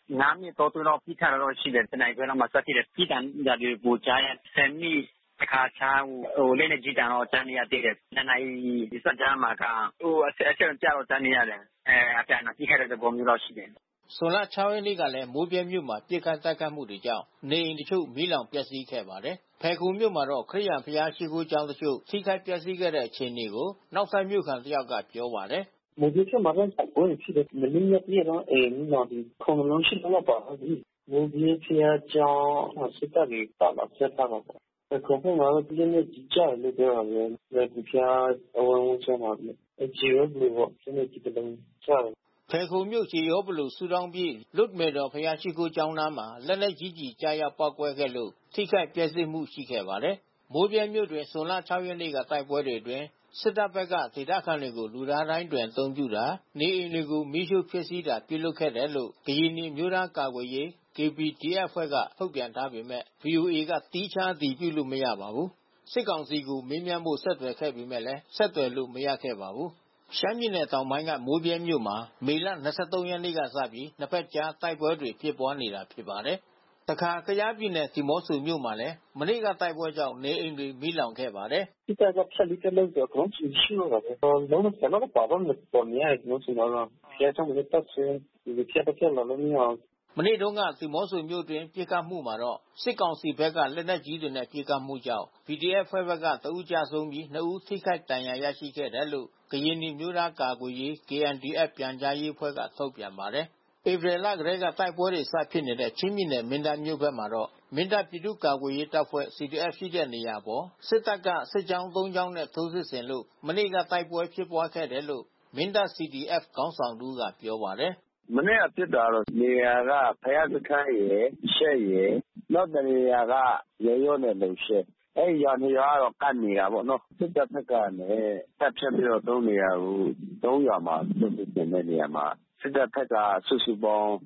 9မိနစ်တော့တော့ပြစ်ခါတော့ရှိတယ်တနိုင်ခွဲလောက်မှစဖြစ်တယ်ပြည်တန်ဒါတွေပူကြရဲ့10မိနစ်အခါချာလေးနဲ့ကြည်တန်တော့တန်းနေရသေးတယ်2နာရီစကြမှာကအချက်ကြောက်တန်းနေရတယ်အပြန်တော့ပြစ်ခါတဲ့ပုံမျိုးတော့ရှိတယ်ဇွန်လ 6 ရက်နေ့ကလည်းမိုးပြဲမြို့မှာပြစ်ခတ်တိုက်ခတ်မှုတွေကြောင့်နေအိမ်တချို့မီးလောင်ပျက်စီးခဲ့ပါတယ်။ဖယ်ခုံမြို့မှာတော့ခရစ်ယာန်ဘုရားရှိခိုးကျောင်းတချို့ထိခိုက်ပျက်စီးခဲ့တဲ့အခြေအနေကိုနောက်ထပ်မြို့ခံတယောက်ကပြောပါတယ်။မိုးပြဲမြို့မှာတော့တိုက်ပွဲဖြစ်တယ်။မနေ့ကပြည့်တော့မီးလောင်ပြီးခုံလုံးရှိတော့ပါဘူး။မိုးပြဲဘုရားကျောင်းစစ်တပ်တွေပါလာဆက်တာပါ။ခုံမှာတော့ပြင်းနေကြကြလို့ပြောရတယ်။ဒီဘုရားအဝန်းကျမှာကြေရောဘလို့ပေါ့ပြင်းနေကြတယ်ကြားတယ်ဖယ်ခုံမြို့ကြေရောဘလို့ဆူတောင်းပြီးလွတ်မေတော်ဘုရားရှိခိုးကျောင်းသားမှာလက်လက်ကြီးကြီးကြားရောက်ပောက်ကွဲခဲ့လို့ထိခိုက်ပျက်စီးမှုရှိခဲ့ပါတယ်။မိုးပြဲမြို့တွင်ဇွန်လ 6 ရက်နေ့ကတိုက်ပွဲတွေအတွင်းစစ်တပ်ဘက်ကဒေသခံတွေကိုလူသားတိုင်းတွင်အသုံးပြုတာနေအိမ်တွေကိုမိရှုဖျက်ဆီးတာပြုလုပ်ခဲ့တယ်လို့ကရင်မျိုးသားကာကွယ်ရေး KPDF အဖွဲ့ကထုတ်ပြန်ထားပေမဲ့ VOA ကတီးခြားတည်ပြုလို့မရပါဘူး။စစ်ကောင်စီကိုမေးမြန်းဖို့ဆက်သွယ်ခဲ့ပေမဲ့လည်းဆက်သွယ်လို့မရခဲ့ပါဘူး။ရှမ်းပြည်နယ်တောင်ပိုင်းကမိုးပြဲမြို့မှာမေလ 23 ရက်နေ့ကစပြီးနှစ်ဖက်ကြားတိုက်ပွဲတွေဖြစ်ပွားနေတာဖြစ်ပါတယ်။တခါကယားပြည်နယ်ဒီမော့ဆိုမြို့မှာလည်းမနေ့ကတိုက်ပွဲကြောင့်နေအိမ်တွေမီးလောင်ခဲ့ပါတယ်။ဒီကဖြတ်ပြီးတော့တော့ကောင်းရှိရှိတော့တယ်။လုံးဝဆက်တော့ပါတော့မပေါ်နေရတယ်လို့ဆိုတော့ကျန်တဲ့တက်စင်းဒီဖြတ်လာလို့မရအောင်မနေ့တုန်းကဒီမော့ဆိုမြို့တွင်ပြစ်ခတ်မှုမှာတော့စစ်ကောင်စီဘက်ကလက်နက်ကြီးတွေနဲ့ပြစ်ခတ်မှုကြောင့် PDF ဖွဲ့ဘက်ကတဦးကြဆုံးပြီး2ဦးထိခိုက်ဒဏ်ရာရရှိခဲ့တယ်လို့ကရင်မျိုးသားကာကွယ်ရေး KNDF ပြန်ကြားရေးအဖွဲ့ကထုတ်ပြန်ပါတယ်။ဧပြီလကတည်းကတိုက်ပွဲတွေစဖြစ်နေတဲ့ချင်းပြည်နယ်မင်းတပ်မြို့ဘက်မှာတော့မင်းတပ်ပြည်သူ့ကာကွယ်ရေးတပ်ဖွဲ့ CDF ရှိတဲ့နေရာပေါ်စစ်တပ်ကစစ်ကြောင်း3ကြောင်းနဲ့ထိုးစစ်ဆင်လို့မနေ့ကတိုက်ပွဲဖြစ်ပွားခဲ့တယ်လို့မင်းတပ် CDF ခေါင်းဆောင်တို့ကပြောပါတယ်မနေ့ကဖြစ်တာတော့နေရာကဖယားစခန်းရယ်ရှက်ရယ်နောက်တနေရာကရေရောနဲ့လုံရှက်အဲ့ရနေရတော့ကတ်နေတာပေါ့နော်စစ်တပ်ဘက်ကလည်းတပ်ဖြတ်ပြီးတော့3နေရာကို3ရွာမှာစစ်စစ်တဲ့နေရာမှာစစ်တပ်ဘက်ကစုစုပေါင်း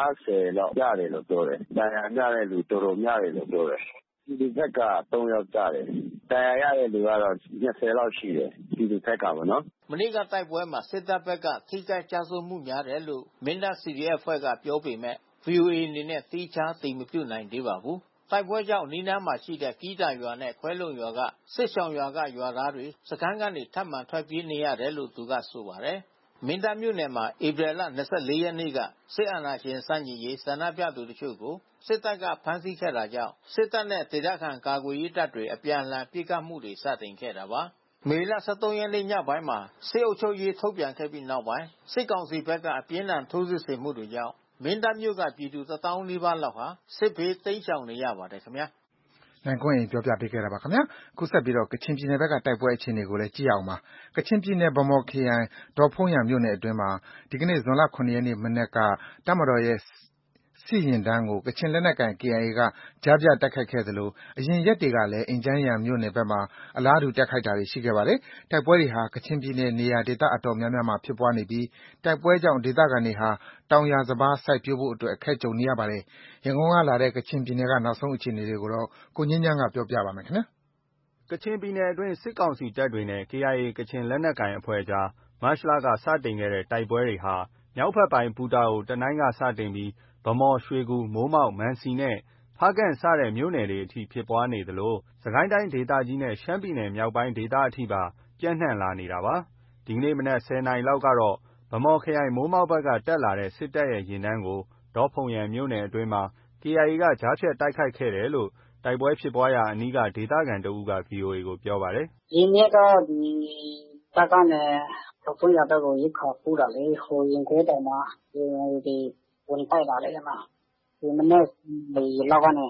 50လောက်ရတယ်လို့ပြောတယ်။တရားရတဲ့လူတော်တော်များတယ်လို့ပြောတယ်။ဒီဘက်က3ယောက်ကြတယ်။တရားရတဲ့လူကတော့20လောက်ရှိတယ်။ဒီဘက်ကပေါ့နော်။မနေ့ကတိုက်ပွဲမှာစစ်တပ်ဘက်ကထိခိုက်ကြဆုံးမှုများတယ်လို့မင်းတပ် CDF ဖွဲ့ကပြောပေမဲ့ VOA အနေနဲ့သီးခြားသိမပြုနိုင်သေးပါဘူး။တိုက်ပွဲကြောင့်နီးနားမှာရှိတဲ့ကီးတာရွာနဲ့ခွဲလုံရွာကစစ်ဆောင်ရွာကရွာသားတွေစခန်းကနေထပ်မံထွက်ပြေးနေရတယ်လို့သူကဆိုပါတယ်။မင်းတပ်မြို့နယ်မှာဧပြီလ 24 ရက်နေ့ကစစ်အာဏာရှင်စန့်ကျင်ရေးဆန္ဒပြသူတချို့ကိုစစ်တပ်ကဖမ်းဆီးခဲ့တာကြောင့်စစ်တပ်နဲ့ဒေသခံကာကွယ်ရေးတပ်တွေအပြန်အလှန်ပစ်ခတ်မှုတွေစတင်ခဲ့တာပါ။မေလ 23 ရက်နေ့ညပိုင်းမှာစစ်အုပ်ချုပ်ရေးထုတ်ပြန်ခဲ့ပြီးနောက်ပိုင်းစစ်ကောင်စီဘက်ကအပြင်းထန်ထိုးစစ်ဆင်မှုတွေကြောင့်မင်းတပ်မြို့ကပြည်သူ1000 နီးပါးလောက်ဟာစစ်ဘေးတိမ်းရှောင်နေရပါတယ်ခင်ဗျာ။နိုင်ကွန်းရင်ပြောပြပေးခဲ့တာပါခင်ဗျာ။ခုဆက်ပြီးတော့ကချင်ပြည်နယ်ဘက်ကတိုက်ပွဲအခြေအနေကိုလည်းကြည့်အောင်ပါ။ကချင်ပြည်နယ်ဗမော်ခရိုင်ဒေါ်ဖုန်းရံမြို့နယ်အတွင်းမှာဒီကနေ့ဇွန်လ 9 ရက်နေ့မနက်ကတပ်မတော်ရဲ့စစ်ယာဉ်တန်းကိုကချင်လက်နက်ကိုင် KIA ကကြားဖြတ်တိုက်ခိုက်ခဲ့သလိုအရင်ရက်တွေကလည်းအင်ဂျန်းယန်မြို့နယ်ဘက်မှာအလားတူတိုက်ခိုက်တာတွေရှိခဲ့ပါတယ်။တိုက်ပွဲတွေဟာကချင်ပြည်နယ်နေရာဒေသအတော်များများမှာဖြစ်ပွားနေပြီးတိုက်ပွဲကြောင့်ဒေသခံတွေဟာတောင်ယာစပါးစိုက်ပျိုးဖို့အတွက်အခက်ကြုံနေရပါတယ်။ရန်ကုန်ကလာတဲ့ကချင်ပြည်နယ်ကနောက်ဆုံးအခြေအနေတွေကိုတော့ကိုငြိမ်းချမ်းကပြောပြပါမယ်ခင်ဗျာ။ကချင်ပြည်နယ်အတွင်းစစ်ကောင်စီတပ်တွေနဲ့ KIA ကချင်လက်နက်ကိုင်အဖွဲ့အကြားမတ်လကစတင်ခဲ့တဲ့တိုက်ပွဲတွေဟာမြောက်ဘက်ပိုင်းပူတာအိုတနိုင်းကစတင်ပြီးဗမော်ရွှေကူမိုးမောက်မန်စီနဲ့ဖားကန့်စတဲ့မြို့နယ်တွေအထိဖြစ်ပွားနေသလိုစစ်ကိုင်းတိုင်းဒေသကြီးနဲ့ရှမ်းပြည်နယ်မြောက်ပိုင်းဒေသအထိပါပြန့်နှံ့လာနေတာပါ။ဒီကနေ့မနက် 10 နာရီလောက်ကတော့ဗမော်ခရိုင်မိုးမောက်ဘက်ကတက်လာတဲ့စစ်တပ်ရဲ့ယာဉ်တန်းကိုဒေါဖုန်ရံမြို့နယ်အတွင်းမှာ KIA ကကြားဖြတ်တိုက်ခိုက်ခဲ့တယ်လို့တိုက်ပွဲဖြစ်ပွားရာအနီးကဒေသခံတဦးက VOA ကိုပြောပါတယ်။ဒီနေ့တော့ဒီတပ်ကနေဒေါဖုန်ရံဘက်ကိုရိက္ခာပို့တာလေဟိုရင်ကိုးတောင်မှာဒီဝင်တိုက်လာတယ်မှာဒီမနေ့ဒီလောက်ကနေ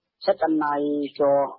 7 နာရီကျော်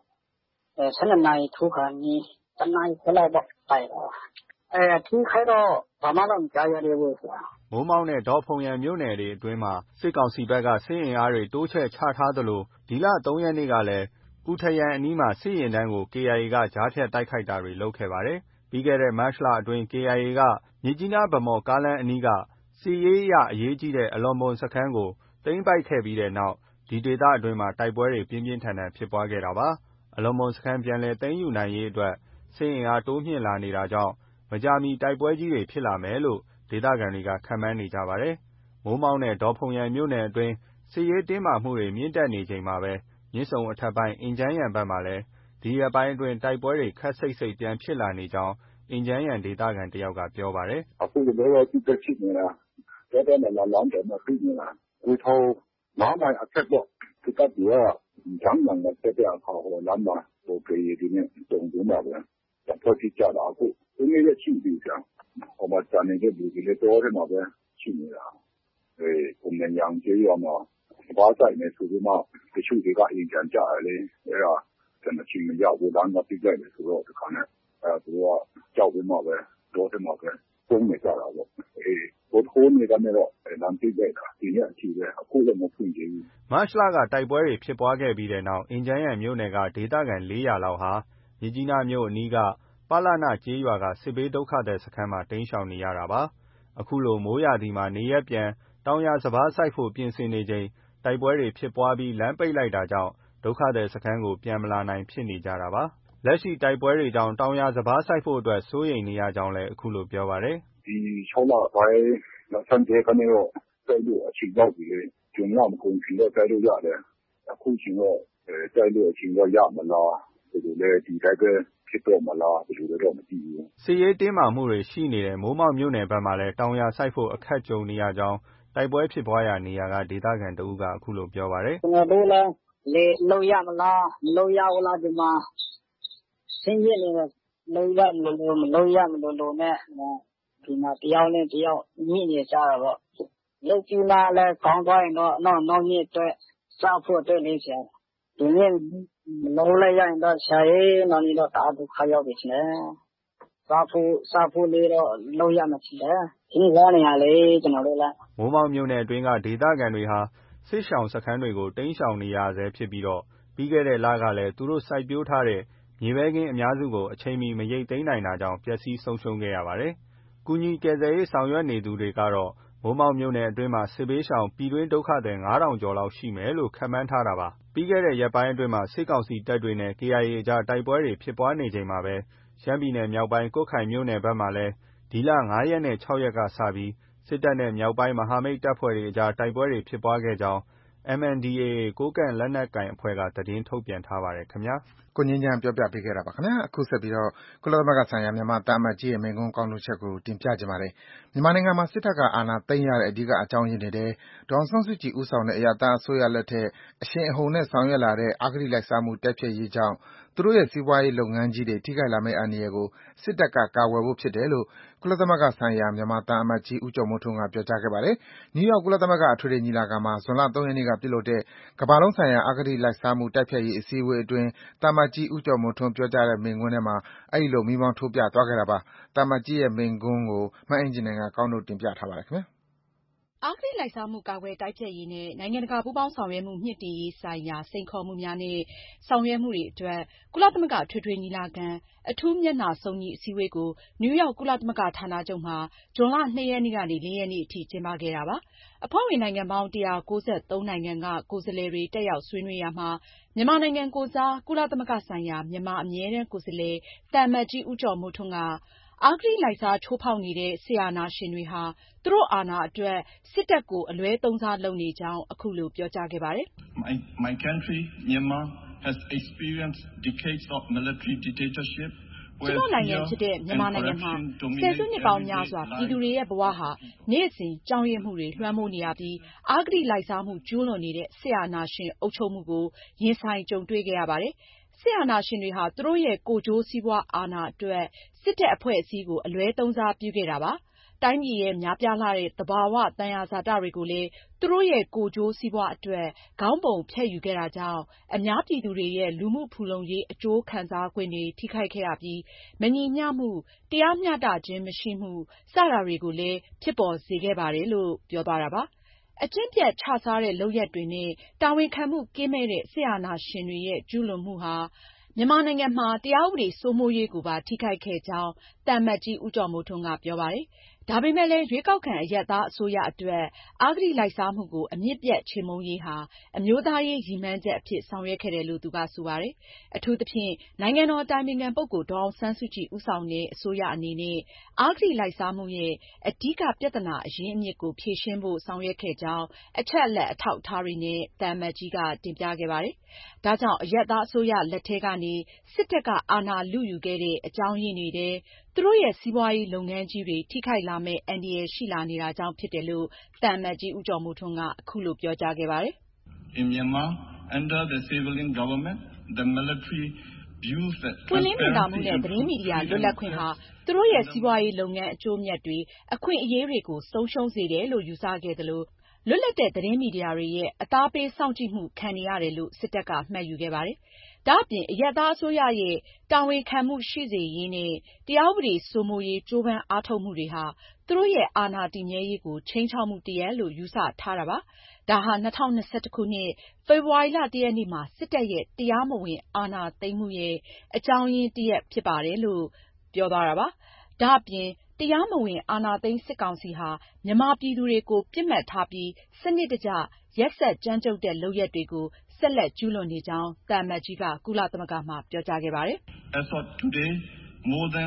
12 နာရီထိုးခါနီးတနာရီခွဲလောက်ပေါ့တိုက်တော့ထိခိုက်တော့ဘာမှတော့မကြားရသေးဘူးဆိုတာမိုးမောက်နဲ့ဒေါဖုန်ရံမြို့နယ်တွေအတွင်းမှာစစ်ကောင်စီဘက်ကစစ်အင်အားတွေတိုးချဲ့ချထားသလိုဒီလ 3 ရက်နေ့ကလည်းပူထရံအနီးမှာစစ်ရင်တန်းကို KIA ကကြားဖြတ်တိုက်ခိုက်တာတွေလုပ်ခဲ့ပါတယ်။ပြီးခဲ့တဲ့မတ်လအတွင်း KIA ကမြစ်ကြီးနားဗမော်ကားလမ်းအနီးကစစ်ရေးအရအရေးကြီးတဲ့အလွန်ပုံစခန်းကိုသိမ်းပိုက်ခဲ့ပြီးတဲ့နောက်ဒီဒေသအတွင်းမှာတိုက်ပွဲတွေပြင်းပြင်းထန်ထန်ဖြစ်ပွားခဲ့တာပါ။အလွန်ပုံစခန်းပြန်လည်သိမ်းယူနိုင်ရေးအတွက်စစ်အင်အားတိုးမြင့်လာနေတာကြောင့်မကြာမီတိုက်ပွဲကြီးတွေဖြစ်လာမယ်လို့ဒေသခံတွေကခန့်မှန်းနေကြပါတယ်။မိုးမောက်နဲ့ဒေါ့ဖုံယန်မြို့နယ်အတွင်းစစ်ရေးတင်းမာမှုတွေမြင့်တက်နေချိန်မှာပဲမြစ်ဆုံအထက်ပိုင်းအင်ဂျန်းယန်ဘက်မှာလည်းဒီရက်ပိုင်းအတွင်းတိုက်ပွဲတွေခပ်စိတ်စိတ်ပြန်ဖြစ်လာနေကြောင်းအင်ဂျန်းယန်ဒေသခံတယောက်ကပြောပါတယ်။အခုလည်းတော့ဖြစ်နေတာတော်တော်နဲ့လမ်းတယ်မှာဖြစ်နေတာကိုထောင်း9မိုင်အထက်တော့ဒီကတည်းကဂျမ်းနံနဲ့တက်တဲ့အခါဟိုလမ်းမှာဟိုပြေးရင်းနဲ့တုံတုံပါပဲ။တော့ဖြစ်ကြတာအခုဒီနေ့ရရှိပြီကြာ။ဟိုမှာတန်နေတဲ့လူတွေလည်းတော်တယ်မှာပဲရှိနေတာ။ပုံနဲ့ညောင်ကျေးရွာမှာဘာသာနဲ့ဆိုပြီးမှတချို့တွေကအင်ဂျန်ကြတယ်အဲဒါကျွန်တော်ချင်းမရောက်ဘူးလမ်းကပြည့်လိုက်တယ်ဆိုတော့ဒီခါနဲ့သူကကြောက်ပြီးမှပဲတော်တယ်မှာပဲပုံနေကြတာပေါ့ဘုထိုးနေကနေတော့လမ်းပြည့်လိုက်တာဒီနေ့အထိပဲအခုလည်းမဖွင့်သေးဘူးမတ်လကတိုက်ပွဲတွေဖြစ်ပွားခဲ့ပြီးတဲ့နောက်အင်ဂျန်ယန်မြို့နယ်ကဒေသခံ400လောက်ဟာမြစ်ကြီးနားမြို့အနီးကပလနာကျေးရွာကစစ်ဘေးဒုက္ခသည်စခန်းမှာတိမ်းရှောင်နေရတာပါအခုလိုမိုးရာသီမှာနေရက်ပြန်တောင်ယာစပါးစိုက်ဖို့ပြင်ဆင်နေချိန်တိုက်ပွဲတွေဖြစ်ပွားပြီးလမ်းပိတ်လိုက်တာကြောင့်ဒုက္ခသည်စခန်းကိုပြန်မလာနိုင်ဖြစ်နေကြတာပါလက်ရှိတိုက်ပွဲတွေကြောင့်တောင်ယာစပါးစိုက်ဖို့အတွက်စိုးရိမ်နေရကြောင်းလည်းအခုလိုပြောပါတယ်ဒီ6လပိုင်းနောက်ဆန်းတဲ့ကနေတော့တိုက်လို့အချိန်ရောက်ပြီလေကျွန်းလာမကုန်ပြီတော့တိုက်လို့ရတယ်အခုချိန်တော့တိုက်လို့အချိန်တော့ရမလားဒီလိုလေဒီတိုက်ပဲဖြစ်တော့မလားဒီလိုတော့မသိဘူးစစ်ရေးတင်းမာမှုတွေရှိနေတဲ့မိုးမောက်မြို့နယ်ဘက်မှာလည်းတောင်ယာစိုက်ဖို့အခက်ကြုံနေရကြောင်းတိုက်ပွဲဖြစ်ပွားရာနေရာကဒေသခံတဦးကအခုလိုပြောပါတယ်ကျွန်တော်တို့လည်းလေလုံရမလားမလုံရဘူးလားဒီမှာဆင်းရဲနေတယ်လုံရမလို့နဲ့ဒီမှာတယောက်နဲ့တယောက်ညှိနေကြတာပေါ့လုံကြည့်လာလဲကောင်းသွားရင်တော့နောက်နေ့အတွက်စားဖို့အတွက်လေးချင်ဒီနေ့မလုံလိုက်ရရင်တော့ဆရာရေးနောက်နေ့တော့တအားဒုက္ခရောက်ပြီရှင်စားဖို့လေးတော့လုံရမှာရှိတယ်ဒီနေ့နေရလေကျွန်တော်တို့လည်းမိုးမောက်မြို့နယ်အတွင်းကဒေသခံတွေဟာစစ်ရှောင်စခန်းတွေကိုတိမ်းရှောင်နေရဆဲဖြစ်ပြီးပြီးခဲ့တဲ့လကလည်းသူတို့စိုက်ပျိုးထားတဲ့မြေပဲခင်းအများစုကိုအချိန်မီမရိတ်သိမ်းနိုင်တာကြောင့်ပျက်စီးဆုံးရှုံးခဲ့ရပါတယ်။ကူညီကယ်ဆယ်ရေးဆောင်ရွက်နေသူတွေကတော့မိုးမောက်မြို့နယ်အတွင်းမှာစစ်ဘေးရှောင်ပြည်တွင်းဒုက္ခသည် 9000 ကျော်လောက်ရှိမယ်လို့ခန့်မှန်းထားတာပါ။ပြီးခဲ့တဲ့ရက်ပိုင်းအတွင်းမှာစစ်ကောင်စီတပ်တွေနဲ့ KIA အကြားတိုက်ပွဲတွေဖြစ်ပွားနေချိန်မှာပဲရှမ်းပြည်နယ်မြောက်ပိုင်းကွတ်ခိုင်မြို့နယ်ဘက်မှာလည်းဒီလ5ရက်နဲ့6ရက်ကစပြီးစစ်တပ်နဲ့မြောက်ပိုင်းမဟာမိတ်တပ်ဖွဲ့တွေအကြားတိုက်ပွဲတွေဖြစ်ပွားခဲ့ကြောင်းMNDAA ကိုးကန့်လက်နက်ကိုင်အဖွဲ့ကသတင်းထုတ်ပြန်ထားပါတယ်ခင်ဗျာကိုငြိမ်းချမ်းပြောပြပေးခဲ့တာပါခင်ဗျာအခုဆက်ပြီးတော့ကုလသမဂ္ဂဆိုင်ရာမြန်မာတာမတ်ကြီးရဲ့မိန့်ခွန်းကောက်နှုတ်ချက်ကိုတင်ပြကြပါမယ်မြန်မာနိုင်ငံမှာစစ်တပ်ကအာဏာသိမ်းရတဲ့အဓိကအကြောင်းရင်းတွေထဲဒေါ်အောင်ဆန်းစုကြည်ဦးဆောင်တဲ့အရပ်သားအစိုးရလက်ထက်အရှိန်အဟုန်နဲ့ဆောင်ရွက်လာတဲ့အဂတိလိုက်စားမှုတိုက်ဖျက်ရေးကြောင့်သူတို့ရဲ့စီးပွားရေးလုပ်ငန်းကြီးတွေထိခိုက်လာမယ့်အန္တရာယ်ကိုစစ်တပ်ကကာကွယ်ဖို့ဖြစ်တယ်လို့ကုလသမဂ္ဂဆိုင်ရာမြန်မာတာအမတ်ကြီးဦးကျော်မိုးထွန်းကပြောကြားခဲ့ပါတယ်။နယူးယောက်ကုလသမဂ္ဂအထွေထွေညီလာခံမှာဇွန်လ 3 ရက်နေ့ကပြုလုပ်တဲ့ကမ္ဘာလုံးဆိုင်ရာအဂတိလိုက်စားမှုတိုက်ဖျက်ရေးအစည်းအဝေးအတွင်းတာအမတ်ကြီးဦးကျော်မိုးထွန်းပြောကြားတဲ့မိန့်ခွန်းထဲမှာအဲဒီလိုမီးမောင်းထိုးပြသွားခဲ့တာပါ။တာအမတ်ကြီးရဲ့မိန့်ခွန်းကိုမအင်ကြင်းနိုင်ကကောက်နှုတ်တင်ပြထားပါတယ်ခင်ဗျာ။အဂတိလိုက်စားမှုကာကွယ်တိုက်ဖျက်ရေးနဲ့နိုင်ငံတကာပူးပေါင်းဆောင်ရွက်မှုမြှင့်တင်ရေးဆိုင်ရာစိန်ခေါ်မှုများနဲ့ဆောင်ရွက်မှုတွေအတွက်ကုလသမဂ္ဂအထွေထွေညီလာခံအထူးမျက်နှာစုံညီအစည်းအဝေးကိုနယူးယောက်ကုလသမဂ္ဂဌာနချုပ်မှာဇွန်လ 2 ရက်နေ့ကနေ 4 ရက်နေ့အထိကျင်းပခဲ့တာပါ။အဖွဲ့ဝင်နိုင်ငံပေါင်း 193 နိုင်ငံကကိုယ်စားလှယ်တွေတက်ရောက်ဆွေးနွေးရာမှာမြန်မာနိုင်ငံကိုယ်စားကုလသမဂ္ဂဆိုင်ရာမြန်မာအမြဲတမ်းကိုယ်စားလှယ်သံအမတ်ကြီးဦးကျော်မိုးထွန်းကအဂတိလိုက်စားချိုးဖောက်နေတဲ့စစ်အာဏာရှင်တွေဟာသူတို့အာဏာအတွက်စစ်တပ်ကိုအလွဲသုံးစားလုပ်နေကြောင်းအခုလိုပြောကြားခဲ့ပါတယ်။ My country, Myanmar, has experienced decades of military dictatorship. ကျွန်တော်နိုင်ငံဖြစ်တဲ့မြန်မာနိုင်ငံမှာဆယ်စုနှစ်ပေါင်းများစွာပြည်သူတွေရဲ့ဘဝဟာနေ့စဉ်ကြောင်းရင်းမှုတွေလွှမ်းမိုးနေရပြီးအဂတိလိုက်စားမှုကျူးလွန်နေတဲ့စစ်အာဏာရှင်အုပ်ချုပ်မှုကိုရင်ဆိုင်ကြုံတွေ့ခဲ့ရပါတယ်။စစ်အာဏာရှင်တွေဟာသူတို့ရဲ့ကိုယ်ကျိုးစီးပွားအာဏာအတွက်စစ်တပ်အဖွဲ့အစည်းကိုအလွဲသုံးစားပြုခဲ့တာပါ။တိုင်းပြည်ရဲ့များပြားလှတဲ့သဘာဝသယံဇာတတွေကိုလည်းသူတို့ရဲ့ကိုယ်ကျိုးစီးပွားအတွက်ခေါင်းပုံဖြတ်ယူခဲ့တာကြောင့်အများပြည်သူတွေရဲ့လူမှုဖူလုံရေးအကျိုးခံစားခွင့်တွေထိခိုက်ခဲ့ရပြီးမညီမျှမှုတရားမျှတခြင်းမရှိမှုစတာတွေကိုလည်းဖြစ်ပေါ်စေခဲ့ပါတယ်လို့ပြောသွားတာပါ။အကျင့်ပျက်ခြစားတဲ့လုပ်ရပ်တွေနဲ့တာဝန်ခံမှုကင်းမဲ့တဲ့စစ်အာဏာရှင်တွေရဲ့ကျူးလွန်မှုဟာမြန်မာနိုင်ငံမှာတရားဥပဒေစိုးမိုးရေးကိုပါထိခိုက်ခဲ့ကြောင်းသံအမတ်ကြီးဦးကျော်မိုးထွန်းကပြောပါတယ်။ဒါပေမဲ့လည်း ရွေးကောက်ခံအရပ်သားအစိုးရအတွက် အဂတိလိုက်စားမှုကို အမြစ်ပြတ်ချေမှုန်းရေးဟာ အမျိုးသားရေးရည်မှန်းချက်အဖြစ်ဆောင်ရွက်ခဲ့တယ်လို့ သူက ဆိုပါတယ်။ အထူးသဖြင့် နိုင်ငံတော်အတိုင်ပင်ခံပုဂ္ဂိုလ် ဒေါ်အောင်ဆန်းစုကြည် ဦးဆောင်တဲ့အစိုးရအနေနဲ့ အဂတိလိုက်စားမှုရဲ့ အဓိကပြဿနာအရင်းအမြစ်ကို ဖြေရှင်းဖို့ ဆောင်ရွက်ခဲ့ကြောင်း အချက်အလက် အထောက်အထားတွေနဲ့ သံအမတ်ကြီးက တင်ပြခဲ့ပါတယ်။ ဒါကြောင့် အရပ်သားအစိုးရလက်ထဲကနေ စစ်တပ်က အာဏာလုယူခဲ့တဲ့ အကြောင်းရင်းတွေထဲ သူတို့ရဲ့ စီးပွားရေးလုပ်ငန်းကြီးတွေ ထိခိုက်လာမယ့် အန္တရာယ်ရှိလာနေတာကြောင့်ဖြစ်တယ်လို့ သံအမတ်ကြီး ဦးကျော်မိုးထွန်းက အခုလို ပြောကြားခဲ့ပါတယ်။ In Myanmar, under the civilian government, the military views that ပွင့်လင်းမြင်သာမှုနဲ့ သတင်းမီဒီယာလွတ်လပ်ခွင့်ဟာ သူတို့ရဲ့ စီးပွားရေးလုပ်ငန်းအကျိုးအမြတ်တွေ၊ အခွင့်အရေးတွေကို ဆုံးရှုံးစေတယ်လို့ ယူဆခဲ့သလို လွတ်လပ်တဲ့ သတင်းမီဒီယာတွေရဲ့ အသားပေးစောင့်ကြည့်မှုခံနေရတယ်လို့ စစ်တပ်က မှတ်ယူခဲ့ပါတယ်။ ဒါ့အပြင် အရပ်သားအစိုးရရဲ့ တာဝန်ခံမှုရှိစေရေးနဲ့ တရားဥပဒေစိုးမိုးရေး ကြိုးပမ်းအားထုတ်မှုတွေဟာ သူတို့ရဲ့ အာဏာတည်မြဲရေးကို ခြိမ်းခြောက်မှုတရပ်လို့ ယူဆထားတာပါ။ ဒါဟာ ၂၀၂၁ ခုနှစ် ဖေဖေါ်ဝါရီလ ၁ ရက်နေ့မှာ စစ်တပ်ရဲ့ တရားမဝင်အာဏာသိမ်းမှုရဲ့ အကြောင်းရင်းတရပ်ဖြစ်ပါတယ်လို့ ပြောသွားတာပါ။ ဒါ့အပြင် တရားမဝင်အာဏာသိမ်းစစ်ကောင်စီဟာ မြန်မာပြည်သူတွေကို ပစ်မှတ်ထားပြီး စနစ်တကျ ရက်စက်ကြမ်းကြုတ်တဲ့လုပ်ရပ်တွေကို ဆက်လက်ကျူးလွန်နေကြောင်း သံအမတ်ကြီးက ကုလသမဂ္ဂမှာ ပြောကြားခဲ့ပါတယ်။ As of today, more than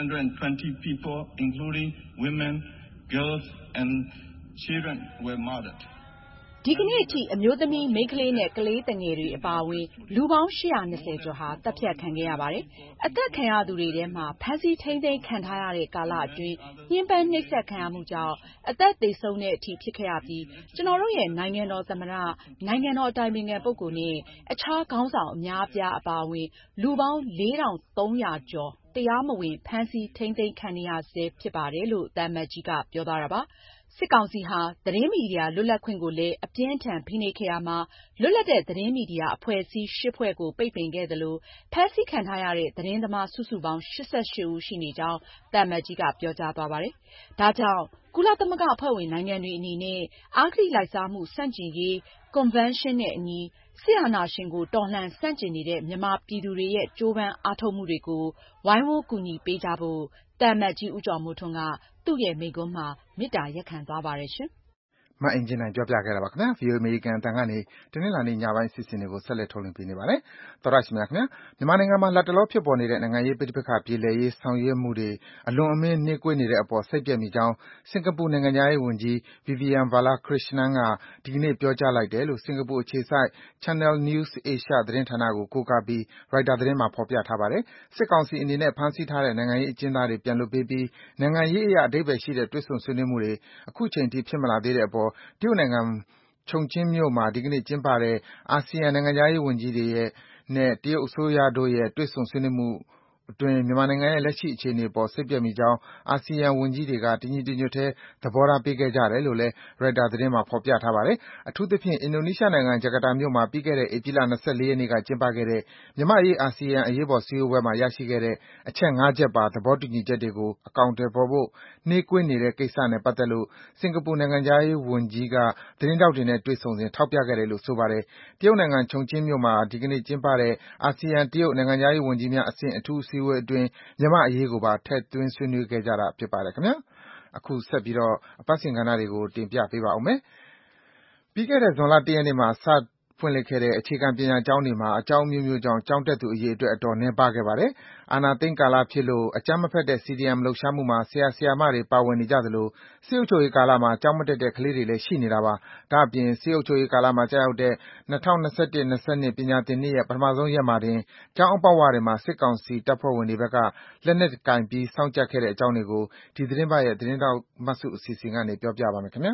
820 people, including women, girls, and children, were murdered. ဒီကနေ့အထိ အမျိုးသမီး၊ မိန်းကလေးနဲ့ ကလေးသူငယ်တွေအပါအဝင် လူပေါင်း ကျော်ဟာ သတ်ဖြတ်ခံခဲ့ရပါတယ်။ အသတ်ခံရသူတွေထဲမှာ ဖမ်းဆီးထိန်းသိမ်းခံထားရတဲ့ကာလအတွင်း ညှဉ်းပန်းနှိပ်စက်ခံရမှုကြောင့် အသက်သေဆုံးတဲ့အထိဖြစ်ခဲ့ရပြီး ကျနော်တို့ရဲ့ နိုင်ငံတော်သမ္မတ၊ နိုင်ငံတော်အတိုင်ပင်ခံပုဂ္ဂိုလ်နဲ့ အခြားခေါင်းဆောင်အများအပြားအပါအဝင် လူပေါင်း ကျော် တရားမဝင် ဖမ်းဆီးထိန်းသိမ်းခံနေရဆဲဖြစ်ပါတယ်လို့ သံအမတ်ကြီးက ပြောသွားတာပါ။ စစ်ကောင်စီဟာ သတင်းမီဒီယာလွတ်လပ်ခွင့်ကိုလည်း အပြင်းအထန်ဖိနှိပ်ခဲ့ရာမှာ လွတ်လပ်တဲ့သတင်းမီဒီယာအဖွဲ့အစည်း ဖွဲ့ကို ပိတ်ပင်ခဲ့သလို ဖမ်းဆီးခံထားရတဲ့ သတင်းသမား စုစုပေါင်း ဦးရှိနေကြောင်း သံအမတ်ကြီးက ပြောကြားသွားပါတယ်။ ဒါကြောင့် ကုလသမဂ္ဂအဖွဲ့ဝင်နိုင်ငံတွေအနေနဲ့ အဂတိလိုက်စားမှုဆန့်ကျင်ရေး ကွန်ဗင်းရှင်းနဲ့အညီ စစ်အာဏာရှင်ကို တော်လှန်ဆန့်ကျင်နေတဲ့ မြန်မာပြည်သူတွေရဲ့ ကြိုးပမ်းအားထုတ်မှုတွေကို ဝိုင်းဝန်းကူညီပေးကြဖို့ သံအမတ်ကြီး ဦးကျော်မိုးထွန်းက သူ့ရဲ့မိန့်ခွန်းမှာ မေတ္တာရပ်ခံသွားပါတယ်။မအင်ကြင်းနိုင်ပြောပြခဲ့တာပါ။ VOA အမေရိကန်အသံကနေ တနင်္လာနေ့ညပိုင်းအစီအစဉ်တွေကို ဆက်လက်ထုတ်လွှင့်ပေးနေပါတယ်။ သောတရှင်များခင်ဗျား မြန်မာနိုင်ငံမှာ လတ်တလောဖြစ်ပေါ်နေတဲ့ နိုင်ငံရေးပဋိပက္ခပြေလည်ရေးဆောင်ရွက်မှုတွေ အလွန်အမင်းနှေးကွေးနေတဲ့အပေါ် စိတ်ပျက်မိကြောင်း စင်္ကာပူနိုင်ငံခြားရေးဝန်ကြီး Vivian Balakrishnan က ဒီကနေ့ ပြောကြားလိုက်တယ်လို့ စင်္ကာပူအခြေစိုက် Channel News Asia သတင်းဌာနကို ကိုးကားပြီး ရိုက်တာသတင်းမှာ ဖော်ပြထားပါတယ်။ စစ်ကောင်စီအနေနဲ့ ဖမ်းဆီးထားတဲ့ နိုင်ငံရေးအကျဉ်းသားတွေ ပြန်လွှတ်ပေးပြီး နိုင်ငံရေးအရ အဓိပ္ပါယ်ရှိတဲ့ တွေ့ဆုံဆွေးနွေးမှုတွေ ခုချိန်ထိ ဖြစ်မလာသေးတဲ့အပေါ် တရုတ်နိုင်ငံ ချုံကျင်းမြို့မှာ ဒီကနေ့ကျင်းပတဲ့ အာဆီယံနိုင်ငံခြားရေးဝန်ကြီးတွေနဲ့ တရုတ်အစိုးရတို့ရဲ့ တွေ့ဆုံဆွေးနွေးမှုအတွင်း မြန်မာနိုင်ငံရဲ့ လက်ရှိအခြေအနေအပေါ် စိတ်ပျက်မိကြောင်း အာဆီယံဝန်ကြီးတွေက တညီတညွတ်ထဲ သဘောထားပေးခဲ့ကြတယ်လို့လည်း ရိုက်တာသတင်းမှာ ဖော်ပြထားပါတယ်။ အထူးသဖြင့် အင်ဒိုနီးရှားနိုင်ငံ ဂျကာတာမြို့မှာ ပြီးခဲ့တဲ့ ဧပြီလ ရက်နေ့က ကျင်းပခဲ့တဲ့ မြန်မာ့အရေး အာဆီယံအရေးပေါ်စည်းဝေးပွဲမှာ ရရှိခဲ့တဲ့ အချက် ချက်ပါ သဘောတူညီချက်တွေကို အကောင်အထည်ဖော်ဖို့ နှေးကွေးနေတဲ့ကိစ္စနဲ့ပတ်သက်လို့ စင်္ကာပူနိုင်ငံခြားရေးဝန်ကြီးက သတင်းထောက်တွေနဲ့ တွေ့ဆုံစဉ် ထောက်ပြခဲ့တယ်လို့ ဆိုပါတယ်။ တရုတ်နိုင်ငံ ချုံကျင်းမြို့မှာ ဒီကနေ့ကျင်းပတဲ့ အာဆီယံ-တရုတ် နိုင်ငံခြားရေးဝန်ကြီးများအဆင့် အထူးအစည်းအဝေးအတွင်း မြန်မာ့အရေးကိုပါ ထည့်သွင်းဆွေးနွေးခဲ့ကြတာ ဖြစ်ပါတယ်။ အခုဆက်ပြီး အပတ်စဉ်ကဏ္ဍတွေကို တင်ပြပေးပါဦးမယ်။ ပြီးခဲ့တဲ့ ဇွန်လ ရက်နေ့မှာ စဖွင့်လှစ်ခဲ့တဲ့ အခြေခံပညာကျောင်းတွေမှာ အကြောင်းအမျိုးမျိုးကြောင့် ကျောင်းတက်သူအရေအတွက် အတော်နည်းပါးခဲ့ပါတယ်။ အာဏာသိမ်းကာလဖြစ်လို့ အကြမ်းမဖက်တဲ့ CDM လှုပ်ရှားမှုမှာ ဆရာ ဆရာမတွေ ပါဝင်နေကြသလို စစ်အုပ်ချုပ်ရေးကာလမှာ ကျောင်းမတက်တဲ့ ကလေးတွေလည်း ရှိနေတာပါ။ ဒါ့အပြင် စစ်အုပ်ချုပ်ရေးကာလမှာ ကျရောက်တဲ့ ၂၀၂၁-၂၂ ပညာသင်နှစ်ရဲ့ ပထမဆုံးရက်မှာတင် ကျောင်းအပေါက်ဝတွေမှာ စစ်ကောင်စီတပ်ဖွဲ့ဝင်တွေဘက်က လက်နက်ကိုင်ပြီး စောင့်ကြပ်ခဲ့တဲ့အကြောင်းတွေကို ဒီသီတင်းပတ်ရဲ့ သတင်းထောက်မစုအစီအစဉ်ကနေ ပြောပြပါမယ်။ ဇွန်လ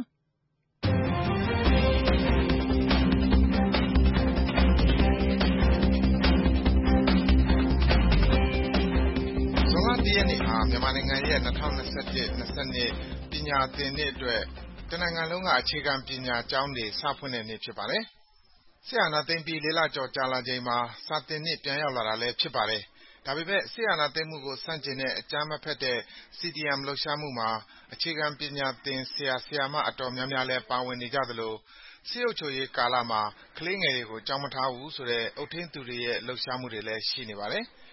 ရက်နေ့ဟာ မြန်မာနိုင်ငံရဲ့ ၂၀၂၁-၂၂ ပညာသင်နှစ်အတွက် တနိုင်ငံလုံးက အခြေခံပညာကျောင်းတွေ စဖွင့်တဲ့နေ့ ဖြစ်ပါတယ်။ စစ်အာဏာသိမ်းပြီး လကျော်ကြာလာချိန်မှာ စာသင်နှစ် ပြန်ရောက်လာတာလည်း ဖြစ်ပါတယ်။ ဒါပေမယ့် စစ်အာဏာသိမ်းမှုကို ဆန့်ကျင်တဲ့ အကြမ်းမဖက်တဲ့ CDM လှုပ်ရှားမှုမှာ အခြေခံပညာသင် ဆရာ ဆရာမ အတော်များများလည်း ပါဝင်နေကြသလို စစ်အုပ်ချုပ်ရေးကာလမှာ ကလေးငယ်တွေကို ကျောင်းမထားဘူးဆိုတဲ့ အုပ်ထိန်းသူတွေရဲ့ လှုပ်ရှားမှုတွေလည်း ရှိနေပါတယ်။ ကျ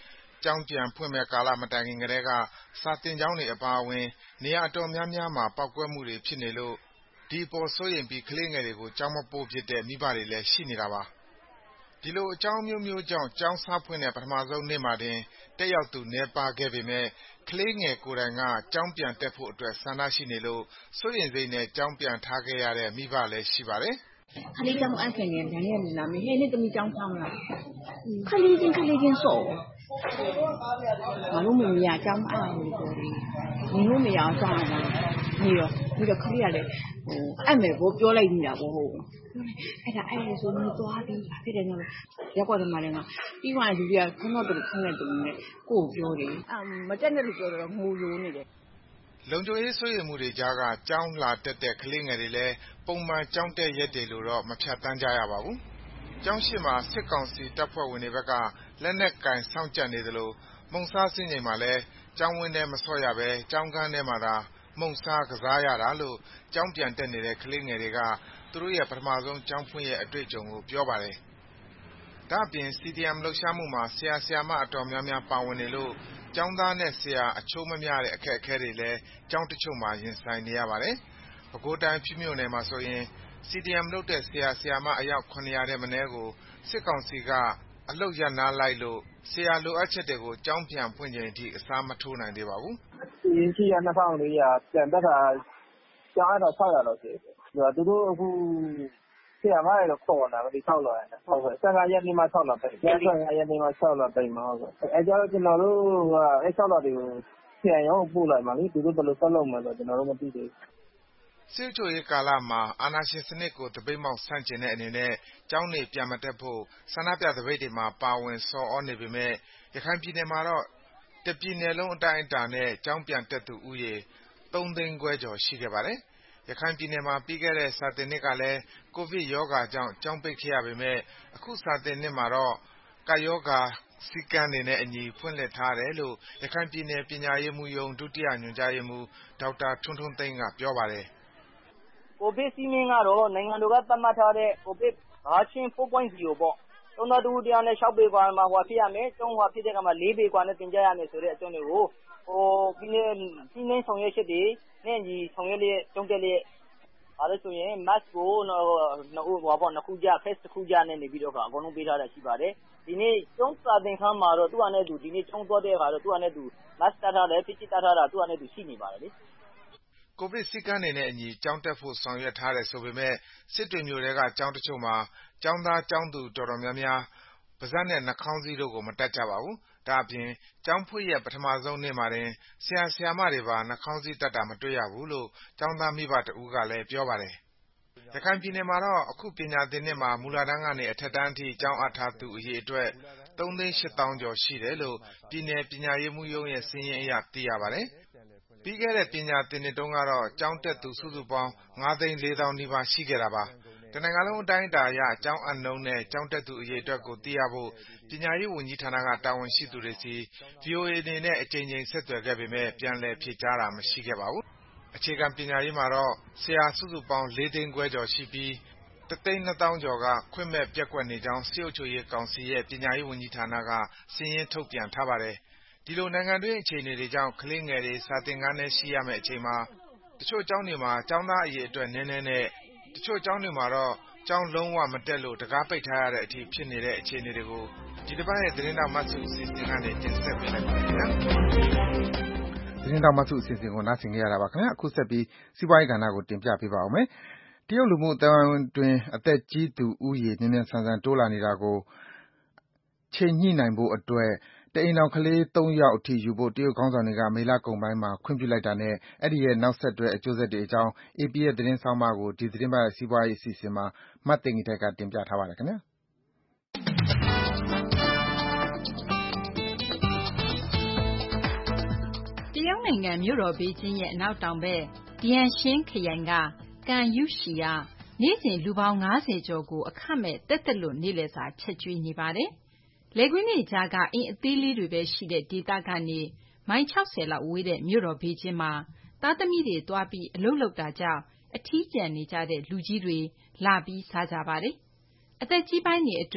ကျောင်းပြန်ဖွင့်မယ့်ကာလမတိုင်ခင်ကတည်းကစာသင်ကျောင်းတွေအပါအဝင်နေရာအတော်များများမှာပေါက်ကွဲမှုတွေဖြစ်နေလို့ဒီအပေါ်စိုးရိမ်ပြီးကလေးငယ်တွေကိုကျောင်းမပို့ဖြစ်တဲ့မိဘတွေလည်းရှိနေတာပါ။ဒီလိုအကြောင်းအမျိုးမျိုးကြောင့်ကျောင်းစဖွင့်တဲ့ပထမဆုံးနေ့မှာတင်တက်ရောက်သူနည်းပါးခဲ့ပေမယ့်ကလေးငယ်ကိုယ်တိုင်ကကျောင်းပြန်တက်ဖို့အတွက်ဆန္ဒရှိနေလို့စိုးရိမ်စိတ်နဲ့ကျောင်းပြန်ထားခဲ့ရတဲ့မိဘလည်းရှိပါတယ်။ခလေးကျောင်းအပ်ခင်နဲ့ဒါနဲ့လာမယ်ဟဲ့နေ့သမီးကျောင်းဆောင်လာခလေးချင်းစောငါတို့မမရကျောင်းအားလို့ပြောတယ်ညီတို့မရအောင်ဆောင်လာနေတော့ခလေးရတယ်အပ်မယ်ကိုပြောလိုက်နေတာပေါ့ဟုတ်အဲ့ဒါဆိုမျိုးသွားပြီးဖြစ်တယ်နော်ရက်ွက်တယ်မှာလည်းငါပြီးမှလူတွေကခဏတူခဏတူနဲ့ကိုကိုပြောတယ်မတက်နဲ့လို့ပြောတော့ငိုယိုးနေတယ်လုံခြုံရေးစိုးရိမ်မှုတွေကြားကကျောင်းလာတက်တဲ့ကလေးငယ်တွေလည်းပုံမှန်ကျောင်းတက်ရက်တွေလို့တော့မဖြတ်တန်းကြရပါဘူး။ကျောင်းရှိမှာစစ်ကောင်စီတပ်ဖွဲ့ဝင်တွေဘက်ကလက်နက်ကင်စောင့်ကြပ်နေသလိုမုံစားစင်းချိန်မှာလည်းကျောင်းဝင်းထဲမဆော့ရဘဲကျောင်းခန်းထဲမှာသာမုံစားကစားရတာလို့ကျောင်းပြန်တက်နေတဲ့ကလေးငယ်တွေကသူတို့ရဲ့ပထမဆုံးကျောင်းဖွင့်ရဲ့အတွေ့အကြုံကိုပြောပါတယ်။ဒါ့အပြင် CDM လှုပ်ရှားမှုမှာဆရာဆရာမအတော်များများပါဝင်နေလို့ကျောင်းသားနဲ့ဆရာအချိုးမမျှတဲ့အခက်အခဲတွေလည်းကျောင်းတချို့မှာရင်ဆိုင်နေရပါတယ်။ပဲခူးတိုင်းဖြူးမြို့နယ်မှာဆိုရင် CDM လုပ်တဲ့ဆရာဆရာမအယောက်900ထက်မနည်းကိုစစ်ကောင်စီကအလုပ်ရပ်နားလိုက်လို့ဆရာလိုအပ်ချက်တွေကိုကျောင်းပြန်ဖွင့်ချိန်အထိအစားမထိုးနိုင်သေးပါဘူး။ဒီရှိရ2400ပြန်တက်တာကျောင်းတော့600လောက်ရှိတယ်။သူတို့အခုဆရာမတွေတော့ခေါ်လာတယ်6လရတယ်ဟုတ်ကဲ့15ရက်နေ့မှ6လပိတ်15ရက်နေ့မှ6လပိတ်မှာဟုတ်ကဲ့အဲကြောင့်ကျွန်တော်တို့ကအဲ6လတွေကိုပြန်ရောပို့လိုက်မှလေသူတို့ဘယ်လိုဆက်လုပ်မလဲကျွန်တော်တို့မသိသေးဘူးစစ်ချိုရေးကာလမှာအာဏာရှင်စနစ်ကိုတပိတ်မောက်ဆန့်ကျင်တဲ့အနေနဲ့ကျောင်းနေပြန်မတက်ဖို့ဆန္ဒပြတပိတ်တွေမှာပါဝင်ဆော်ဩနေပေမဲ့ရခိုင်ပြည်နယ်မှာတော့တပြည်နယ်လုံးအတိုင်းအတာနဲ့ကျောင်းပြန်တက်သူဦးရေ3သိန်းခွဲကျော်ရှိခဲ့ပါတယ်ရခိုင်ပြည်နယ်မှာပြီးခဲ့တဲ့စာတင်နှစ်ကလည်းကိုဗစ်ရောဂါကြောင့်ကျောင်းပိတ်ခဲ့ရပေမဲ့အခုစာတင်နှစ်မှာတော့ကပ်ရောဂါစည်းကမ်းတွေနဲ့အညီဖွင့်လှစ်ထားတယ်လို့ရခိုင်ပြည်နယ်ပညာရေးမှူးရုံးဒုတိယညွှန်ကြားရေးမှူးဒေါက်တာထွန်းထွန်းသိန်းကပြောပါတယ်ကိုဗစ်စည်းမျဉ်းကတော့နိုင်ငံတော်ကသတ်မှတ်ထားတဲ့ကိုဗစ်version 4.0 ပေါ့သုံးသားတူတရားနဲ့6ပေကွာမှာဟိုဖြစ်ရမယ်ကျောင်းဟိုဖြစ်တဲ့ကမှာ4ပေကွာနဲ့တင်ကြရမယ်ဆိုတဲ့အကြောင်းတွေကိုပြီးနေစီးနှင်းဆောင်ရွက်ချက်တွေနဲ့ညီဆောင်ရွက်လျက်တုံးတက်လျက်အားလို့ဆိုရင် mask ကိုနှစ်ခုကြ face တစ်ခုကြနဲ့နေပြီးတော့အကုန်လုံးပေးထားတာရှိပါတယ်ဒီနေ့ကျောင်းစာသင်ခန်းမှာတော့သူ့အနေနဲ့သူဒီနေ့ကျောင်းသွားတဲ့အခါတော့သူ့အနေနဲ့သူ mask တတ်ထားတယ်ဖြစ်တတ်ထားတာသူ့အနေနဲ့သူရှိနေပါတယ်လေကိုဗစ်စည်းကမ်းတွေနဲ့အညီကျောင်းတက်ဖို့ဆောင်ရွက်ထားတယ်ဆိုပေမဲ့စစ်တွေမြို့တွေကကျောင်းတချို့မှာကျောင်းသားကျောင်းသူတော်တော်များများပါးစပ်နဲ့နှာခေါင်းစည်းတို့ကိုမတတ်ကြပါဘူး။ဒါ့အပြင်ကျောင်းဖွင့်ရက်ပထမဆုံးနေ့မှာတင်ဆရာဆရာမတွေပါနှာခေါင်းစည်းတပ်တာမတွေ့ရဘူးလို့ကျောင်းသားမိဘတဦးကလည်းပြောပါတယ်။ရခိုင်ပြည်နယ်မှာတော့အခုပညာသင်နှစ်မှာမူလတန်းကနေအထက်တန်းအထိကျောင်းအပ်ထားသူအရေအတွက်3,800,000 ကျော်ရှိတယ်လို့ပြည်နယ်ပညာရေးမှူးရုံးရဲ့စာရင်းအရသိရပါတယ်။ပြီးခဲ့တဲ့ပညာသင်နှစ်တုန်းကတော့ကျောင်းတက်သူစုစုပေါင်း5,400,000 နီးပါးရှိခဲ့တာပါ။တနိုင်ငံလုံးအတိုင်းအတာအရကျောင်းအပ်နှုန်းနဲ့ကျောင်းတက်သူအရေအတွက်ကိုသိရဖို့ပညာရေးဝန်ကြီးဌာနကတာဝန်ရှိသူတွေဆီ VOA အနေနဲ့အကြိမ်ကြိမ်ဆက်သွယ်ခဲ့ပေမဲ့ပြန်လည်ဖြေကြားတာမရှိခဲ့ပါဘူး။အခြေခံပညာရေးမှာတော့ဆရာစုစုပေါင်း4သိန်းခွဲကျော်ရှိပြီး1,200,000 ကျော်ကခွင့်မဲ့ပျက်ကွက်နေကြောင်းစစ်အုပ်ချုပ်ရေးကောင်စီရဲ့ပညာရေးဝန်ကြီးဌာနကစာရင်းထုတ်ပြန်ထားပါတယ်။ဒီလိုနိုင်ငံတွင်းအခြေအနေတွေကြောင့်ကလေးငယ်တွေစာသင်ခန်းထဲရှိရမယ့်အချိန်မှာတချို့ကျောင်းတွေမှာကျောင်းသားအရေအတွက်နည်းနည်းနဲ့တချို့ကျောင်းတွေမှာတော့ကျောင်းလုံးဝမတက်လို့တကားပိတ်ထားရတဲ့အထိဖြစ်နေတဲ့အခြေအနေတွေကိုဒီတစ်ပတ်ရဲ့သတင်းတော်မှစုအစီအစဉ်ကနေတင်ဆက်ပေးလိုက်ပါတယ်ခင်ဗျာသတင်းတော်မှစုအစီအစဉ်ကိုနားဆင်ကြရတာပါခင်ဗျာအခုဆက်ပြီးစီးပွားရေးကဏ္ဍကိုတင်ပြပေးပါဦးမယ်တရုတ်လူမှုအသင်းတွင်အသက်ကြီးသူဦးရေမြန်မြန်ဆန်ဆန်တိုးလာနေတာကိုချိန်ညှိနိုင်ဖို့အတွက်တအိမ်ထောင်ကလေး3ယောက်အထိယူဖို့တရုတ်ခေါင်းဆောင်တွေကမေလကုန်ပိုင်းမှာခွင့်ပြုလိုက်တာနဲ့အဲဒီရဲ့နောက်ဆက်တွဲအကျိုးဆက်တွေအကြောင်း AP ရဲ့သတင်းဆောင်းပါးကိုဒီသတင်းပတ်စီးပွားရေးအစီအစဉ်မှာမတ်သိင်္ဂီထိုက်ကတင်ပြထားပါတယ်ခင်ဗျာတရုတ်နိုင်ငံမြို့တော်ဘေကျင်းရဲ့အနောက်တောင်ဘက်ဒီယန်ရှင်းခရိုင်ကကန်ယူရှီကနေ့စဉ်လူပေါင်း90ကျော်ကိုအခမဲ့တက်တက်လွတ်နေ့လည်စာချက်ကျွေးနေပါတယ်။လယ်ကွင်းတွေကြားကအိမ်အသေးလေးတွေပဲရှိတဲ့ဒေသကနေမိုင်60လောက်ဝေးတဲ့မြို့တော်ဘေကျင်းမှာသားသမီးတွေသွားပြီးအလုပ်လုပ်တာကြောင့်အထီးကျန်နေကြတဲ့လူကြီးတွေလာပြီးစားကြပါတယ်။အသက်ကြီးပိုင်းတွေအတွက်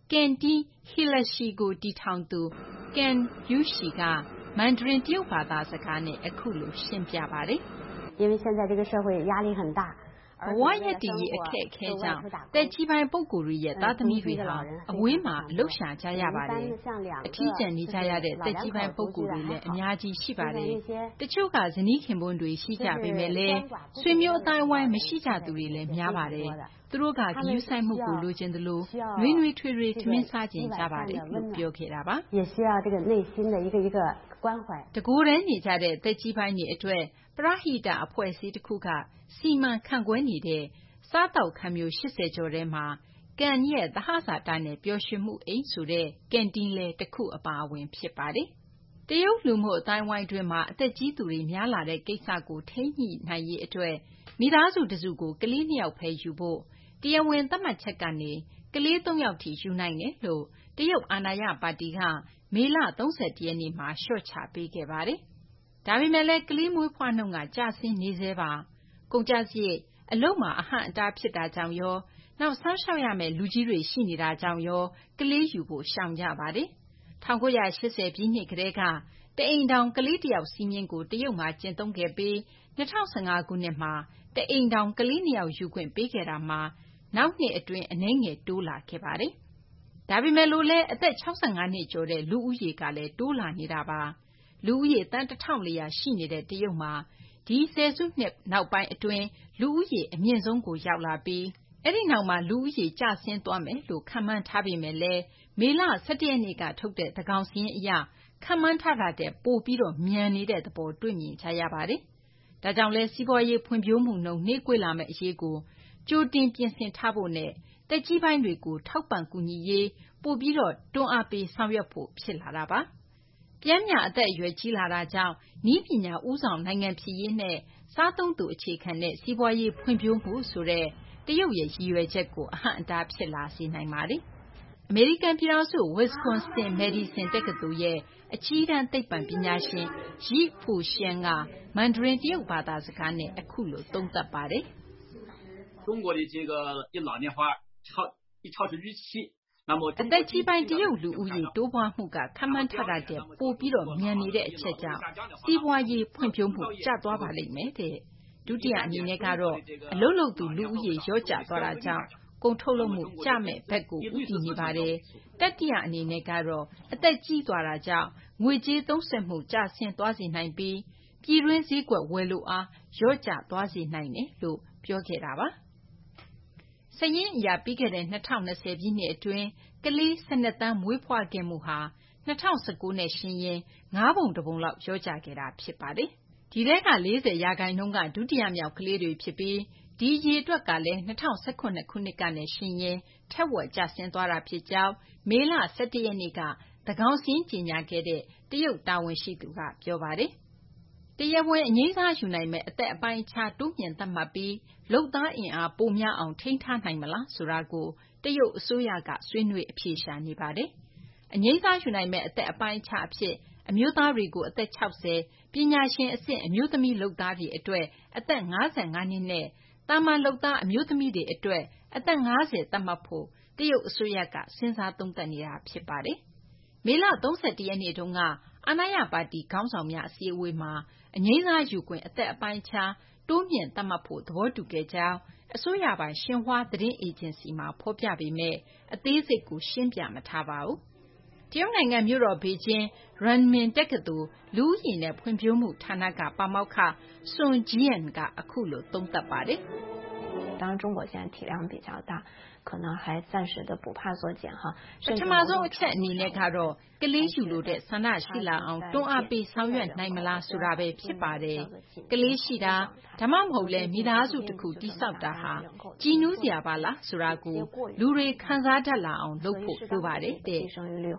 ကန်တင်းဟီလက်ရှိကိုတည်ထောင်သူကန်ယူရှီကမန်ဒရင်တရုတ်ဘာသာစကားနဲ့အခုလိုရှင်းပြပါတယ်因为现在这个社会压力很大ဘဝရက်တည်ရေးအခက်အခဲကြောင့်တက်ကြီးပိုင်းပုဂ္ဂိုလ်တွေရဲ့သားသမီးတွေဟာအဝေးမှာအလုပ်ရှာကြရပါတယ်။အထီးကျန်နေကြရတဲ့တက်ကြီးပိုင်းပုဂ္ဂိုလ်တွေလည်းအများကြီးရှိပါတယ်။တချို့ကဇနီးခင်ပွန်းတွေရှိကြပေမဲ့လည်းဆွေမျိုးအတိုင်းဝိုင်းမရှိကြသူတွေလည်းများပါတယ်။သူတို့ကဂရုစိုက်မှုကိုလိုချင်သလိုနွေးနွေးထွေးထွေးထမင်းစားကြင်ကြပါတယ်လို့ပြောခဲ့တာပါ也需要这个内心的一个关怀တကူတန်းနေကြတဲ့တက်ကြီးပိုင်းတွေအတွက်ပရဟိတအဖွဲ့အစည်းတစ်ခုကစီမံခန့်ခွဲနေတဲ့စားတောက်ခန်းမျိုး80ကျော်ထဲမှာကန်ရဲ့သဟဇာတနဲ့ပျော်ရွှင်မှုအိမ်ဆိုတဲ့ကန်တင်းလဲတစ်ခုအပါအဝင်ဖြစ်ပါတယ်။တရုတ်လူမှုအတိုင်းဝိုင်းတွင်မှာအသက်ကြီးသူတွေများလာတဲ့ကိစ္စကိုထိန်းညှိနိုင်ရေးအတွက်မိသားစုတစုကိုကလေး2ယောက်ပဲယူဖို့တရားဝင်သတ်မှတ်ချက်ကနေကလေး3ယောက်ထိယူနိုင်တယ်လို့တရုတ်အာဏာရပါတီကမေလ31ရက်နေ့မှာလျှော့ချပေးခဲ့ပါတယ်။ဒါပေမဲ့လည်းကလေးမွေးဖွားနှုန်းကကျဆင်းနေသေးပါ။ကုန်ကျစရိတ်အလုပ်မှာအဟန့်အတားဖြစ်တာကြောင့်ရောနောက်ဆောင်းရှောက်ရမယ့်လူကြီးတွေရှိနေတာကြောင့်ရောကလေးယူဖို့ရှောင်ကြပါတယ်။1980ပြည့်နှစ်ကတည်းကတအိမ်တောင်ကလေးတယောက်စီးမြင့်ကိုတရုတ်မှာကျင့်သုံးခဲ့ပြီး2015ခုနှစ်မှာတအိမ်တောင်ကလေး2ယောက်ယူခွင့်ပေးခဲ့တာမှာနောက်နှစ်အတွင်းအနည်းငယ်တိုးလာခဲ့ပါတယ်။ဒါပေမဲ့လို့လည်းအသက်65နှစ်ကျော်တဲ့လူဦးရေကလည်းတိုးလာနေတာပါ။လူဦးရေတန်း1400ရှိနေတဲ့တရုတ်မှာဒီဆယ်စုနှစ်နောက်ပိုင်းအတွင်းလူဦးရေအမြင့်ဆုံးကိုရောက်လာပြီးအဲ့ဒီနောက်မှာလူဦးရေကျဆင်းသွားမယ်လို့ခန့်မှန်းထားပေမဲ့လည်းမေလ17ရက်နေ့ကထုတ်တဲ့သန်းခေါင်စာရင်းအရခန့်မှန်းထားတာတဲ့ပိုပြီးတော့မြန်နေတဲ့သဘောတွေ့မြင်ကြရပါတယ်။ဒါကြောင့်လဲစီးပွားရေးဖွံ့ဖြိုးမှုနှုန်းနှေးကွေးလာမယ့်အရေးကိုကြိုတင်ပြင်ဆင်ထားဖို့နဲ့တက်ကြီးပိုင်းတွေကိုထောက်ပံ့ကူညီရေးပိုပြီးတော့တွန်းအားပေးဆောင်ရွက်ဖို့ဖြစ်လာတာပါ။ပြန်မြအသက်အရွယ်ကြီးလာတာကြောင့်နည်းပညာဦးဆောင်နိုင်ငံဖြစ်ရေးနဲ့စားသုံးသူအခြေခံတဲ့စီးပွားရေးဖွံ့ဖြိုးမှုဆိုတဲ့တရုတ်ရဲ့ရည်ရွယ်ချက်ကိုအဟန့်အတားဖြစ်လာစေနိုင်ပါတယ်။အမေရိကန်ပြည်ထောင်စု Wisconsin Madison တက္ကသိုလ်ရဲ့အကြီးတန်းသိပ္ပံပညာရှင် Yi Fu Xian ကမန်ဒရင်တရုတ်ဘာသာစကားနဲ့အခုလိုသုံးသပ်ပါတယ် “中国的这个老龄化超出预期。 အသက်ကြီးပိုင်းတရုတ်လူဦးရေတိုးပွားမှုကခန့်မှန်းထားတာတဲ့ပိုပြီးတော့မြန်နေတဲ့အချက်ကြောင့်စီးပွားရေးဖွံ့ဖြိုးမှုကျသွားပါလိမ့်မယ်တဲ့ဒုတိယအနေနဲ့ကတော့အလုပ်လုပ်သူလူဦးရေလျော့ကျသွားတာကြောင့်ကုန်ထုတ်လုပ်မှုကျမဲ့ဘက်ကိုဦးတည်နေပါတယ်တတိယအနေနဲ့ကတော့အသက်ကြီးသွားတာကြောင့်ငွေကြေးသုံးစွဲမှုကျဆင်းသွားစေနိုင်ပြီးပြည်တွင်းဈေးကွက်ဝယ်လိုအားလျော့ကျသွားစေနိုင်တယ်လို့ပြောခဲ့တာပါစရင်အရာပြီးခဲ့တဲ့2020ပြည့်နှစ်အတွင်းကလေး12တန်းမွေးဖွားခဲ့မှုဟာ2019နဲ့ရှင်ရင်9ပုံတစ်ပုံလောက်လျော့ကျခဲ့တာဖြစ်ပါတယ်။ဒီထဲက40%ကဒုတိယမြောက်ကလေးတွေဖြစ်ပြီးဒီရေအတွက်ကလည်း2018ခုနှစ်ကနေရှင်ရင်ထက်ဝက်ကျဆင်းသွားတာဖြစ်ကြောင်းမေလ17ရက်နေ့ကသန်းခေါင်စာရင်းကြေညာခဲ့တဲ့တရုတ်တာဝန်ရှိသူကပြောပါတယ်။တရားဝင်အငြိမ်းစားယူနိုင်မဲ့အသက်အပိုင်းအခြားတိုးမြင့်သတ်မှတ်ပြီးလုပ်သားအင်အားပိုများအောင်ထိန်းထားနိုင်မလားဆိုတာကိုတရုတ်အစိုးရကဆွေးနွေးအဖြေရှာနေပါတယ်။အငြိမ်းစားယူနိုင်မဲ့အသက်အပိုင်းအခြားအဖြစ်အမျိုးသားတွေကိုအသက်60ပညာရှင်အဆင့်အမျိုးသမီးလုပ်သားတွေအတွက်အသက်55နှစ်နဲ့တာမန်လုပ်သားအမျိုးသမီးတွေအတွက်အသက်50သတ်မှတ်ဖို့တရုတ်အစိုးရကစဉ်းစားသုံးသပ်နေတာဖြစ်ပါတယ်။မေလ31ရက်နေ့တုန်းကအာဏာရပါတီခေါင်းဆောင်များအစည်းအဝေးမှာအငြိမ်းစားယူခွင့်အသက်အပိုင်းအခြားတိုးမြင့်သတ်မှတ်ဖို့သဘောတူခဲ့ကြောင်းအစိုးရပိုင်ရှင်ဟွာသတင်းအေဂျင်စီမှာဖော်ပြပေမဲ့အသေးစိတ်ကိုရှင်းပြမထားပါဘူး။တရုတ်နိုင်ငံမြို့တော်ဘေကျင်းရန်မင်တက္ကသိုလ်လူဦးရေနဲ့ဖွံ့ဖြိုးမှုဌာနကပါမောက္ခဆွန်ဂျီယန်ကအခုလိုသုံးသပ်ပါတယ်။当然，中国现在体量比较大，可能还暂时的不怕缩减哈。 ပထမဆုံးအချက်အနေနဲ့ကတော့ကလေးယူလို့တဲ့ဆန္ဒရှိလာအောင်တွန်းအားပေးဆောင်ရွက်နိုင်မလားဆိုတာပဲဖြစ်ပါတယ်။ကလေးရှိတာဒါမှမဟုတ်လဲမိသားစုတစ်ခုတိဆောက်တာဟာကြည်နူးစရာပါလားဆိုတာကိုလူတွေခံစားတတ်လာအောင်လုပ်ဖို့လိုပါတယ်တဲ့။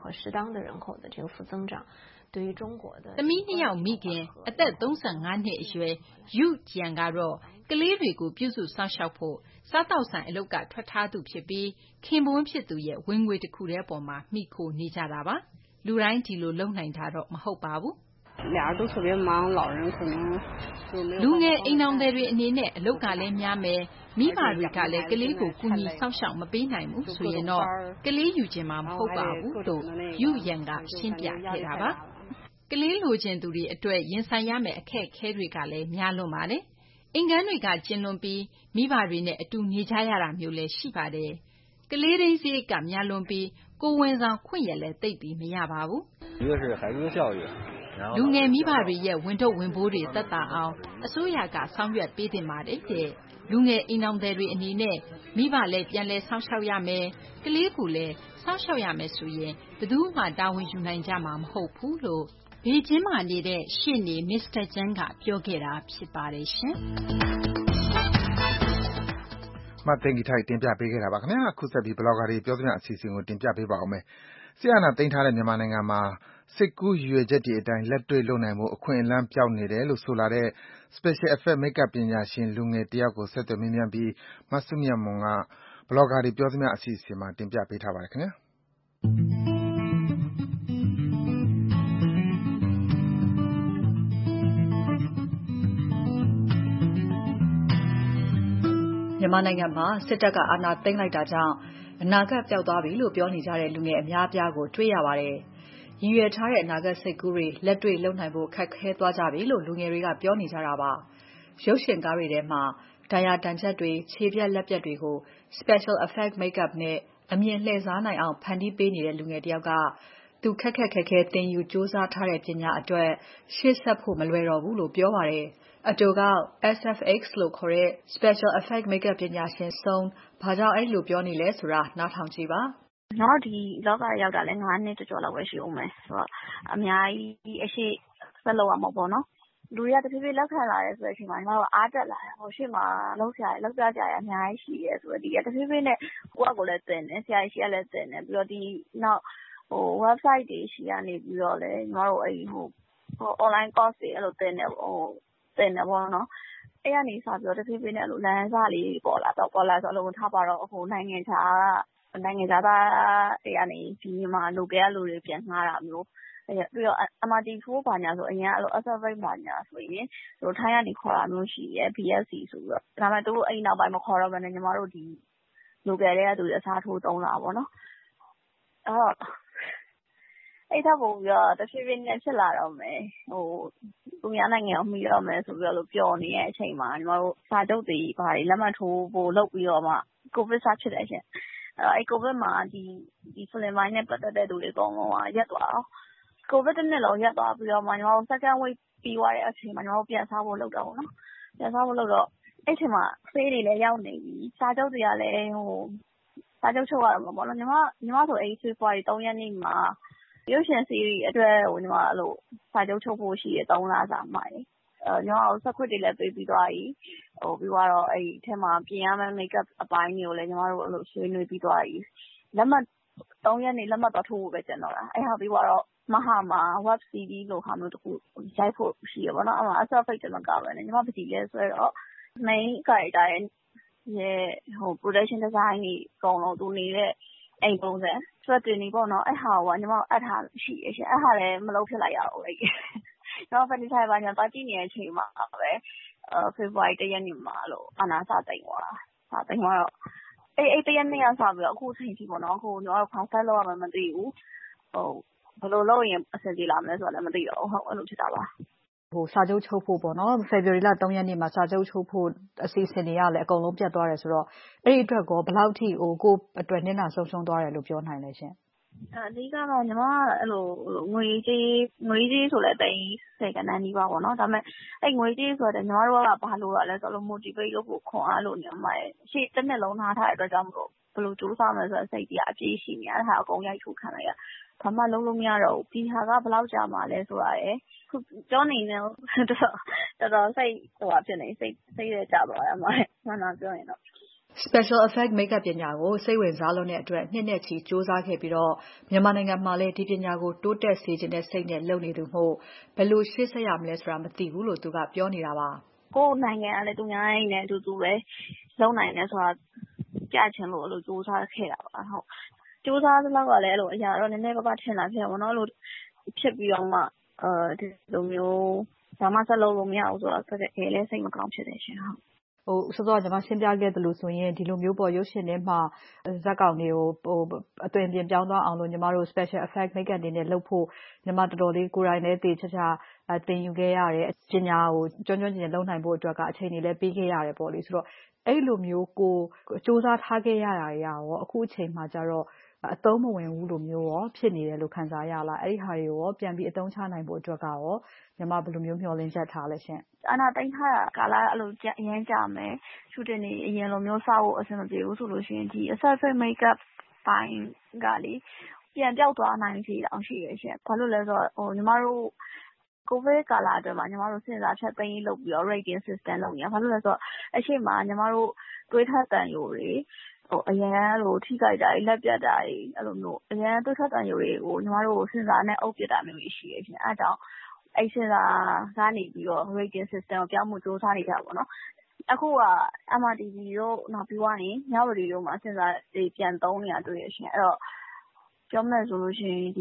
သမီး2ယောက်မိခင်အသက်35နှစ်အရွယ်ယူဂျန်ကတော့ကလေးတွေကိုပြုစုစောင့်ရှောက်ဖို့စားတောက်ဆိုင်အလုပ်ကထွက်ထားသူဖြစ်ပြီးခင်ပွန်းဖြစ်သူရဲ့ဝင်ငွေတစ်ခုတည်းပေါ်မှာမှီခိုနေကြတာပါလူတိုင်းဒီလိုလုပ်နိုင်တာတော့မဟုတ်ပါဘူး俩人都特别忙，老人可能လူငယ်အိမ်အောင်တွေအနေနဲ့အလုပ်ကလည်းများမယ်မိဘတွေကလည်းကလေးကိုကူညီစောင့်ရှောက်မပေးနိုင်ဘူးဆိုရင်တော့ကလေးယူခြင်းမှာမဟုတ်ပါဘူးလို့ယူရန်ကရှင်းပြခဲ့တာပါကလေးလိုချင်သူတွေအတွက်ရင်ဆိုင်ရမယ့်အခက်အခဲတွေကလည်းများလွန်းပါတယ်အင်္ဂန်းတွေကကျဉ်လွန်ပြီးမိဘတွေနဲ့အတူနေကြရတာမျိုးလည်းရှိပါတယ်ကလေးရင်းစည်းကများလွန်ပြီးကိုဝင်ဆောင်ခွင့်ရလည်းသိပ်ပြီးမရပါဘူးလူငယ်မိဘတွေရဲ့ဝန်ထုတ်ဝန်ပိုးတွေသက်သာအောင်အစိုးရကဆောင်ရွက်ပေးသင့်ပါတယ်တဲ့လူငယ်အိမ်အောင်တွေအနေနဲ့မိဘလည်းပြန်လဲဆောင်းရှောက်ရမယ်ကလေးကူလည်းဆောင်းရှောက်ရမယ်ဆိုရင်ဘယ်သူမှတာဝန်ယူနိုင်ကြမှာမဟုတ်ဘူးလို့ဘေကျင်းမှာနေတဲ့ရှင့်နေမစ္စတာကျန်းကပြောခဲ့တာဖြစ်ပါတယ်ရှင်မသိင်္ဂီထိုက်တင်ပြပေးခဲ့တာပါခင်ဗျာအခုဆက်ပြီးဘလော့ဂါတွေပြောသမျှအစီအစဉ်ကိုတင်ပြပေးပါအောင်မယ်ဆရာနာတင်ထားတဲ့မြန်မာနိုင်ငံမှာစိတ်ကူးရွယ်ချက်တွေအတိုင်းလက်တွေ့လုပ်နိုင်မှုအခွင့်အလမ်းပြောင်းနေတယ်လို့ဆိုလာတဲ့ Special Effect Makeup ပညာရှင်လူငယ်တယောက်ကိုဆက်သွယ်မေးမြန်းပြီးမဆုမြတ်မွန်ကဘလော့ဂါတွေပြောသမျှအစီအစဉ်မှာတင်ပြပေးထားပါတယ်ခင်ဗျာမြန်မာနိုင်ငံမှာစစ်တပ်ကအာဏာသိမ်းလိုက်တာကြောင့်အနာဂတ်ပျောက်သွားပြီလို့ပြောနေကြတဲ့လူငယ်အများအပြားကိုတွေ့ရပါတယ်။ရည်ရွယ်ထားတဲ့အနာဂတ်စိတ်ကူးတွေလက်တွေ့လုပ်နိုင်ဖို့ခက်ခဲသွားကြပြီလို့လူငယ်တွေကပြောနေကြတာပါ။ရုပ်ရှင်ကားတွေထဲမှာဒဏ်ရာဒဏ်ချက်တွေခြေပြက်လက်ပြက်တွေကို special effect makeup နဲ့အမြင်လှည့်စားနိုင်အောင်ဖန်တီးပေးနေတဲ့လူငယ်တယောက်ကသူခက်ခဲသင်ယူစူးစမ်းထားတဲ့ပညာအတွက်ရှေ့ဆက်ဖို့မလွယ်တော့ဘူးလို့ပြောပါတယ်။အတူက SFX လို့ခေါ်တဲ့ Special Effect Makeup ပညာရှင်ဆုံးဘာကြောင့်အဲ့လိုပြောနေလဲဆိုတာနားထောင်ကြည့်ပါ။ကျွန်တော်ဒီလောကရောက်တာလဲ9နှစ်ကျော်လောက်ပဲရှိဦးမယ်ဆိုတော့အများကြီးအရှိဆက်လုပ်ရမှာပေါ့နော်။လူတွေကတဖြည်းဖြည်းလက်ခံလာတယ်ဆိုတဲ့အချိန်မှာကျွန်တော်အားတက်လာတယ်။ဟိုရှေ့မှာလောက်ပြကြရအများကြီးရှိရဲဆိုတော့ဒီကတဖြည်းဖြည်းနဲ့ကိုယ့်အကိုလည်းတင်တယ်ဆရာကြီးကလည်းတင်တယ်ပြီးတော့ဒီနောက်website တွေရှိရနေပြီးတော့လဲကျွန်တော်တို့အဲ့online course တွေအဲ့လိုတင်တယ်ပေါ့နော်အဲ့ကနေစပြီးတော့တဖြည်းဖြည်းနဲ့အဲ့လိုလမ်းစာလေးပေါ်လာဆိုအလုံးထားပါတော့ဟိုနိုင်ငံခြားသားတွေကနေဒီမှာလိုကဲလူတွေပြန်ငှားတာမျိုးပြီးတော့ MRT4 ဘာညာဆိုအရင်အဲ့လို SFX ဘာညာဆိုရင်တို့ထိုင်းကနေခေါ်တာမျိုးရှိရယ် BSC ဆိုပြီးတော့ဒါပေမဲ့တို့အဲ့နောက်ပိုင်းမခေါ်တော့ဘဲနဲ့ညီမတို့ဒီလိုကဲတဲ့သူတွေအစားထိုးသုံးတာပေါ့နော်အဲ့ထပ်ပုံပြီးတော့တဖြည်းဖြည်းနဲ့ဖြစ်လာတော့မယ်သူများနိုင်ငံကိုမှီတော့မယ်ဆိုပြီးတော့ပျော်နေတဲ့အချိန်မှာညီမတို့စာချုပ်တွေဘာတွေလက်မှတ်ထိုးဖို့လုပ်ပြီးတော့မှကိုဗစ်စဖြစ်တယ်ရှင်အဲ့ကိုဗစ်မှာဒီဖလင်မိုင်းနဲ့ပတ်သက်တဲ့သူတွေအကုန်လုံးရက်သွားတော့ကိုဗစ်တစ်နှစ်လုံးရက်သွားပြီးတော့မှညီမတို့ second wave ပြီးသွားတဲ့အချိန်မှာညီမတို့ပြန်စားဖို့လုပ်တော့ဗောနော်ပြန်စားဖို့လုပ်တော့အဲ့ချိန်မှာဖေးတွေလည်းရောက်နေပြီစာချုပ်တွေကလည်းစာချုပ်ချုပ်ရတော့မှာပေါ့နော်ညီမဆိုအဲ့ဖေဖော်ဝါရီ3ရက်နေ့မှာရုပ်ရှင်စီရီအတွက်ညီမအဲ့လိုစာချုပ်ချုပ်ဖို့ရှိရ3လစာမှရယ်ညီမတို့စခွတ်တွေလည်းပေးပြီးသွားပြီပြီးတော့အဲ့ဒီအထက်မှာပြင်ရမယ့် makeup အပိုင်းတွေကိုလည်းညီမတို့အဲ့လိုဆွေးနွေးပြီးသွားပြီလက်မှတ်3ရက်နေ့လက်မှတ်တော့ထိုးဖို့ပဲကျန်တော့တာအဲ့ဟာပြီးတော့မဟာမှာ web series လို့ဟာမျိုးတစ်ခုရိုက်ဖို့ရှိရပါတော့အဲ့မှာ SFX တမကပဲညီမပစီလဲဆိုတော့ main character ရဲ့production design တွေအကုန်လုံးသူနေတဲ့အိမ်ပုံစံဆွတ်တင်နေပေါ့နော်အဲ့ဟာကညီမအပ်ထားရှိရရှင်အဲ့ဟာလည်းမလုပ်ဖြစ်လိုက်ရဘူးအဲ့ကျွန်တော်ဖန်တီးထားပါညာတာကြည့်နေတဲ့အချိန်မှာပဲဖေဖော်ဝါရီ1ရက်နေ့မှာလို့အာနာစာတိန်သွားတာတိန်သွားတော့အဲ့1ရက်နေ့ကစပြီးတော့အခုချိန်ကြီးပေါ့နော်အခုကျွန်တော်ခေါင်းဆက်လောက်ရမှမသိဘူးဘယ်လိုလုပ်ရင်အဆင်ပြေလာမလဲဆိုတာလည်းမသိတော့ဟုတ်အဲ့လိုဖြစ်တာပါစာချုပ်ချုပ်ဖို့ပေါ့နော်ဖေဖော်ဝါရီလ3ရက်နေ့မှာစာချုပ်ချုပ်ဖို့အစီအစဉ်တွေကလည်းအကုန်လုံးပြတ်သွားတယ်ဆိုတော့အဲ့ဒီအတွက်ကောဘယ်လောက်ထိကိုအတွက်နစ်နာဆုံးရှုံးသွားတယ်လို့ပြောနိုင်လဲရှင်အဓိကတော့ညီမအဲ့လိုငွေကြေးဆိုလဲတိန်10ကနန်းနီးပါးပေါ့နော်ဒါပေမဲ့အဲ့ငွေကြေးဆိုတော့ညီမတို့ကဘာလို့ရလဲဆိုတော့ motivate လုပ်ဖို့ခွန်အားလို့ညီမရဲ့ရှေ့တစ်နှစ်လုံးထားတဲ့အတွက်ကြောင့်မလို့ဘယ်လိုစူးစမ်းမလဲဆိုတော့စိတ်ကြီးအပြည့်ရှိနေအဲ့ဒါအကုန်ရိုက်ထုတ်ခံလိုက်ရဘာမှလုံးလို့မရတော့ဘူးဒီဟာကဘယ်လောက်ကြာမှလဲဆိုတာရယ်ခုကြောနေနေတော်စိတ်ဖြစ်နေစိတ်ရကြပါရမှာမှန်တာပြောရင်တော့ Special Effect Makeup ပညာကိုစိတ်ဝင်စားလို့တဲ့အတွက်နှစ်နဲ့ချီစူးစမ်းခဲ့ပြီးတော့မြန်မာနိုင်ငံမှာလည်းဒီပညာကိုတိုးတက်စေချင်တဲ့စိတ်နဲ့လုပ်နေသူမို့ဘယ်လိုရှေ့ဆက်ရမလဲဆိုတာမသိဘူးလို့သူကပြောနေတာပါကိုယ်နိုင်ငံကလည်းသူများရင်းနဲ့အတူတူပဲလုံနိုင်တယ်ဆိုတာကြားချင်လို့အဲ့လိုစူးစမ်းခဲ့တာပါဟုတ်စူးစမ်းသလောက်ကလည်းအဲ့လိုအရာတော့နည်းနည်းပါးပါးထင်လာဖြစ်ပါတော့လို့ဖြစ်ပြီးတော့မှဒီလိုမျိုးဘာမှဆက်လုပ်လို့မရဘူးဆိုတော့တကယ်လည်းစိတ်မကောင်းဖြစ်တယ်ရှင်ဟုတ်စောစောကညီမရှင်းပြခဲ့သလိုဆိုရင်ဒီလိုမျိုးရုပ်ရှင်ထဲမှာဇာတ်ကောင်တွေကိုအသွင်ပြင်ပြောင်းသွားအောင်လို့ညီမတို့ special effect makeup တွေနဲ့လုပ်ဖို့ညီမတော်တော်လေးကိုယ်တိုင်လည်းသေချာသင်ယူခဲ့ရတယ်ပညာကိုကျွမ်းကျွမ်းကျင်ကျင်လုပ်နိုင်ဖို့အတွက်ကအချိန်တွေလည်းပေးခဲ့ရတယ်ပေါ့လေဆိုတော့အဲ့လိုမျိုးကိုစူးစမ်းထားခဲ့ရတာတွေရောအခုအချိန်မှာကျတော့အသုံးမဝင်ဘူးလို့မျိုးရောဖြစ်နေတယ်လို့ခံစားရလားအဲ့ဒီဟာတွေကိုရောပြန်ပြီးအသုံးချနိုင်ဖို့အတွက်ကရောညီမဘယ်လိုမျိုးမျှော်လင့်ချက်ထားလဲရှင်အာနာတိုင်းထားတာကာလအဲ့လိုအရင်ကြာမယ်ရှူတင်နေအရင်လိုမျိုးစဖို့အဆင်မပြေဘူးဆိုလို့ရှိရင်ဒီ accessory makeup ပိုင်းကလေပြန်ပြောက်သွားနိုင်စီတောင်ရှိရရှင်ဘာလို့လဲဆိုတော့ညီမတို့ကိုဗစ်ကာလအတွင်းမှာညီမတို့စဉ်းစားချက်သိမ်းလုပ်ပြီးတော့ rating system လုပ်နေတာဘာလို့လဲဆိုတော့အရှိမညီမတို့တွေးထက်တန်ယိုတွေအရင်လိုထိကြိုက်တာလက်ပြတ်တာအဲ့လိုမျိုးအရင်တွေးထက်တန်ယိုတွေကိုညီမတို့စဉ်းစားနဲ့အုပ်ပြတာမျိုးရှိရရှင်အဲ့ကြောင့်အဲ့စဉ်းစားကနေပြီးတော့ rating system ကိုပြောင်းမှုစူးစမ်းနေကြပါတော့နော်အခုက MRTV တို့နောက်ပြီးသွားရင်ညဝတီတို့မှာစဉ်းစားတွေပြန်သုံးနေတာတွေ့ရရှင်အဲ့တော့ပြောမယ်ဆိုလို့ရှိရင်ဒီ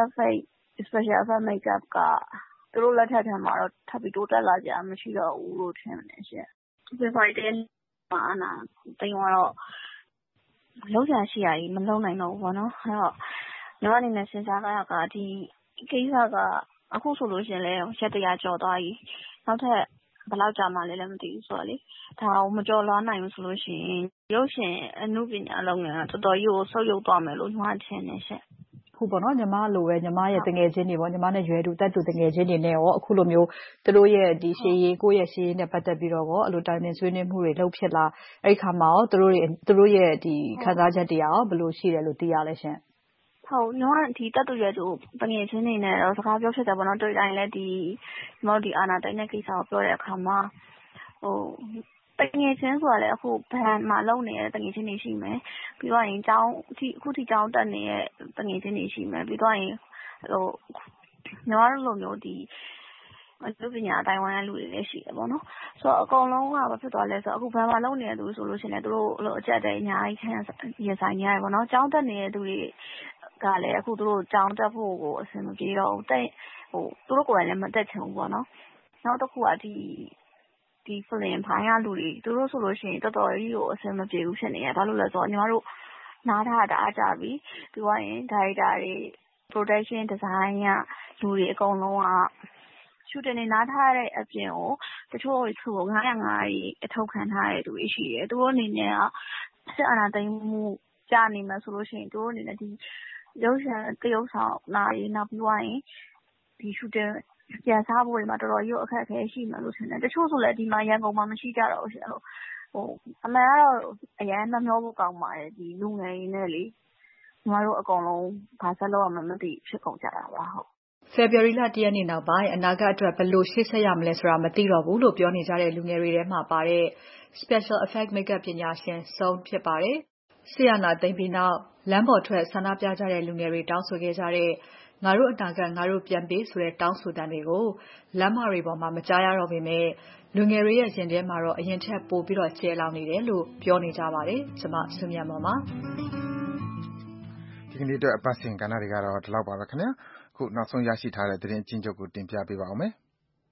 special effect makeup ကသူတို့လက်ထက်ထဲမှာတော့ထပ်ပြီးတိုးတက်လာကြမရှိတော့ဘူးလို့ထင်တယ်ရှင်ဒီဖိုင်တဲ့မှာနာတင်တော့လုံးချာရှိရည်မလုံးနိုင်တော့ဘူးပေါ့နော်အဲ့တော့ညီမအနေနဲ့စဉ်းစားကြတာကဒီကိစ္စကအခုဆိုလို့ရှိရင်လည်းရက်တရာကျော်သွားပြီနောက်ထပ်ဘယ်လောက်ကြာမှလည်းမသိဘူးဆိုတော့လေဒါကိုမကြော်လွှားနိုင်ဘူးဆိုလို့ရှိရင်ရုပ်ရှင်အမှုပညာလုပ်ငန်းကတော်တော်ကြီးကိုဆုတ်ယုတ်သွားမယ်လို့ညီမထင်နေရှင်ခုပေါ့နော်ညီမလိုပဲညီမရဲ့တငယ်ချင်းတွေပေါ့ညီမနဲ့ရွယ်တူတက်တူတငယ်ချင်းတွေနဲ့ရောအခုလိုမျိုးသူတို့ရဲ့ဒီရှေးရေးကိုယ့်ရဲ့ရှေးရေးနဲ့ပတ်သက်ပြီးတော့အဲ့လိုတိုင်ပင်ဆွေးနွေးမှုတွေလုပ်ဖြစ်လာအဲ့ခါမှာရောသူတို့ရဲ့ဒီခံစားချက်တွေရောဘယ်လိုရှိတယ်လို့သိရလဲရှင်ဟုတ်ညီမဒီတက်တူရွယ်တူတငယ်ချင်းတွေနဲ့တော့စကားပြောဖြစ်တယ်ပေါ့နော်တွေ့တိုင်းလည်းဒီညီမတို့ဒီအာနာတိုင်းတဲ့ကိစ္စကိုပြောတဲ့အခါမှာတငယ်ချင်းဆိုတာလည်းအခုဘန်မှာလုံနေတဲ့တငယ်ချင်းတွေရှိမယ်ပြီးတော့ရင်အခုထိကျောင်းတက်နေတဲ့တငယ်ချင်းတွေရှိမယ်ပြီးတော့ရင်ညီမတို့လိုမျိုးဒီလူပညာအတိုင်းဝိုင်းလူတွေလည်းရှိတယ်ပေါ့နော်ဆိုတော့အကုန်လုံးကဘာဖြစ်သွားလဲဆိုတော့အခုဘန်မှာလုံနေတဲ့သူဆိုလို့ရှိရင်သူတို့အဲ့လိုအကြက်တဲ့အများကြီးခံရင်ဆိုင်နေရတယ်ပေါ့နော်ကျောင်းတက်နေတဲ့သူတွေကလည်းအခုသူတို့ကျောင်းတက်ဖို့ကိုအဆင်မပြေတော့ဘူးသူတို့ကိုယ်တိုင်လည်းမတက်ချင်ဘူးပေါ့နော်နောက်တစ်ခုကဒီfilm ဖိုင်ရလူတွေသူတို့ဆိုလို့ရှိရင်တော်တော်ကြီးကိုအဆင်မပြေဘူးဖြစ်နေရဘာလို့လဲဆိုတော့ညီမတို့နားထားတာအားကြပြီပြီးတော့ရင် director တွေ production design ကလူတွေအကုန်လုံးကရှူတင်နေနားထားတဲ့အပြင်ကိုတချို့ဆို905ကြီးအထောက်ခံထားတဲ့သူတွေရှိတယ်သူတို့အနေနဲ့ကစစ်အာဏာသိမ်းမှုကြာနေမှာဆိုလို့ရှိရင်သူတို့အနေနဲ့ဒီရုပ်ရှင်တရုပ်ဆောင်နာရီနောက်ပြီးသွားရင်ဒီရှူတင်ပြန်စားဖို့တွေမှာတော်တော်ကြီးအခက်အခဲရှိမှလို့ထင်တယ်တချို့ဆိုလည်းဒီမှာရန်ကုန်မှာမရှိကြတော့ဘူးရှင်အမှန်ကတော့အရင်နှမျောဖို့ကောင်းပါတယ်ဒီလူငယ်ရင်းနဲ့လေညီမတို့အကုန်လုံးဘာဆက်လုပ်ရမှမသိဖြစ်ကုန်ကြတာပါဟုတ်ဖေဖော်ဝါရီလ1ရက်နေ့နောက်ပိုင်းအနာဂတ်အတွက်ဘယ်လိုရှေ့ဆက်ရမလဲဆိုတာမသိတော့ဘူးလို့ပြောနေကြတဲ့လူငယ်တွေထဲမှာပါတဲ့ special effect makeup ပညာရှင်ဆုံးဖြစ်ပါတယ်။ဆီယနာသိမ့်ပြီးနောက်လမ်းပေါ်ထွက်ဆန္ဒပြကြတဲ့လူငယ်တွေတောင်းဆိုခဲ့ကြတဲ့ငါတို့အနာဂတ်ငါတို့ပြန်ပေးဆိုတဲ့တောင်းဆိုတမ်းတွေကိုလမ်းမတွေပေါ်မှာမကြားရတော့ပေမဲ့လူငယ်တွေရဲ့ရင်ထဲမှာတော့အရင်ထက်ပိုပြီးတော့ကျဲလောင်နေတယ်လို့ပြောနေကြပါတယ်။ကျွန်မဆုမြတ်မော်ပါဒီကနေ့အတွက်အပတ်စဉ်ကဏ္ဍတွေကတော့ဒီလောက်ပါပဲခင်ဗျာခုနောက်ဆုံးရရှိထားတဲ့သတင်းအချင်းချုပ်ကိုတင်ပြပေးပါဦးမယ်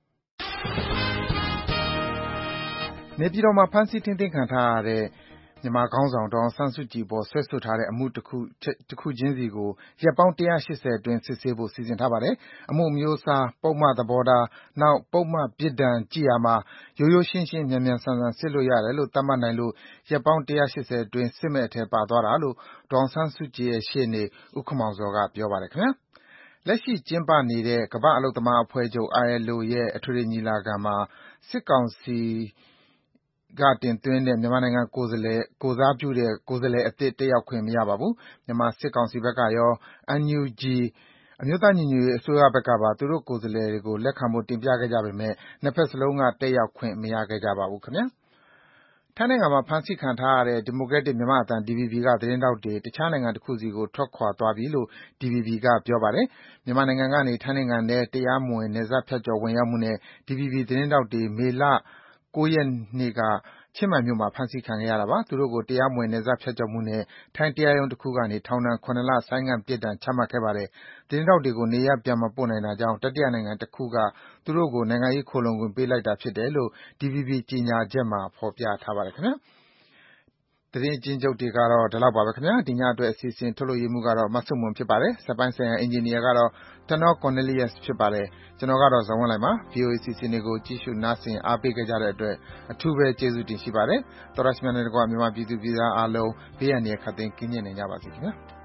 နေပြည်တော်မှာဖမ်းဆီးထိန်းသိမ်းခံထားရတဲ့မြန်မာခေါင်းဆောင်ဒေါ်အောင်ဆန်းစုကြည်ပေါ်ဆွဲဆိုထားတဲ့အမှုတစ်ခုချင်းစီကိုရက်ပေါင်း180အတွင်းစစ်ဆေးဖို့စီစဉ်ထားပါတယ်။အမှုမျိုးစားပုံမှန်သဘောထားနောက်ပုံမှန်ပြစ်ဒဏ်ကြည့်ရမှာရိုးရိုးရှင်းရှင်းမြန်မြန်ဆန်ဆန်စစ်လို့ရတယ်လို့သတ်မှတ်နိုင်လို့ရက်ပေါင်း180အတွင်းစစ်မဲ့အထက်ပါသွားတာလို့ဒေါ်အောင်ဆန်းစုကြည်ရဲ့ရှေ့နေဦးခင်မောင်ဇော်ကပြောပါတယ်ခင်ဗျာ။လက်ရှိကျင်းပနေတဲ့ကမ္ဘာ့အလုပ်သမားအဖွဲ့ချုပ် ILO ရဲ့အထွေထွေညီလာခံမှာစစ်ကောင်စီကတင်သွင်းတဲ့မြန်မာနိုင်ငံကိုယ်စားပြုတဲ့ကိုယ်စားလှယ်အသစ်တက်ရောက်ခွင့်မရပါဘူး။မြန်မာစစ်ကောင်စီဘက်ကရော NUG အမျိုးသားညီညွတ်ရေးအစိုးရဘက်ကပါသူတို့ကိုယ်စားလှယ်တွေကိုလက်ခံဖို့တင်ပြခဲ့ကြပေမဲ့နှစ်ဖက်စလုံးကတက်ရောက်ခွင့်မရခဲ့ကြပါဘူးခင်ဗျာ။ထိုင်းနိုင်ငံမှာဖမ်းဆီးခံထားရတဲ့ဒီမိုကရက်တစ်မြန်မာ့အသံ DVB ကသတင်းထောက်တွေတခြားနိုင်ငံတစ်ခုစီကိုထွက်ခွာသွားပြီလို့ DVB ကပြောပါတယ်။မြန်မာနိုင်ငံကနေထိုင်းနိုင်ငံထဲတရားမဝင်နယ်စပ်ဖြတ်ကျော်ဝင်ရောက်မှုနဲ့ DVB သတင်းထောက်တွေမေလ9ရက်နေ့ကချင်းမိုင်မြို့မှာ ဖမ်းဆီးခံခဲ့ရတာပါ။ သူတို့ကို တရားမဝင်နယ်စပ်ဖြတ်ကျော်မှုနဲ့ ထိုင်းတရားရုံးတခုကနေ ထောင်ဒဏ် ၇ လ ဆိုင်းငံ့ပြစ်ဒဏ် ချမှတ်ခဲ့ပါတယ်။ သတင်းထောက်တွေကို နေရပ်ပြန်မပို့နိုင်တာကြောင့် တတိယနိုင်ငံတခုက သူတို့ကို နိုင်ငံရေးခိုလှုံခွင့်ပေးလိုက်တာဖြစ်တယ်လို့ DVB ကြေညာချက်မှာ ဖော်ပြထားပါတယ်။ သတင်းအကျဉ်းချုပ်ကတော့ ဒီလောက်ပါပဲ။ ဒီညအတွက် အစီအစဉ်ထုတ်လုပ်ရေးမှူးကတော့ မဆုမွန်ဖြစ်ပါတယ်။ စက်ပိုင်းဆိုင်ရာအင်ဂျင်နီယာကတော့ Tunor Cornelius ဖြစ်ပါတယ်။ ကျွန်တော်ကတော့ ဇော်ဝင်းလှိုင်ပါ။ VOA အစီအစဉ်တွေကို ကြည့်ရှုနားဆင် အားပေးခဲ့ကြတဲ့အတွက် အထူးပဲ ကျေးဇူးတင်ရှိပါတယ်။ သောတရှင်များနဲ့တကွ မြန်မာပြည်သူပြည်သားအားလုံး ဘေးအန္တရာယ်ခပ်သိမ်း ကင်းရှင်းကြပါစေခင်ဗျာ။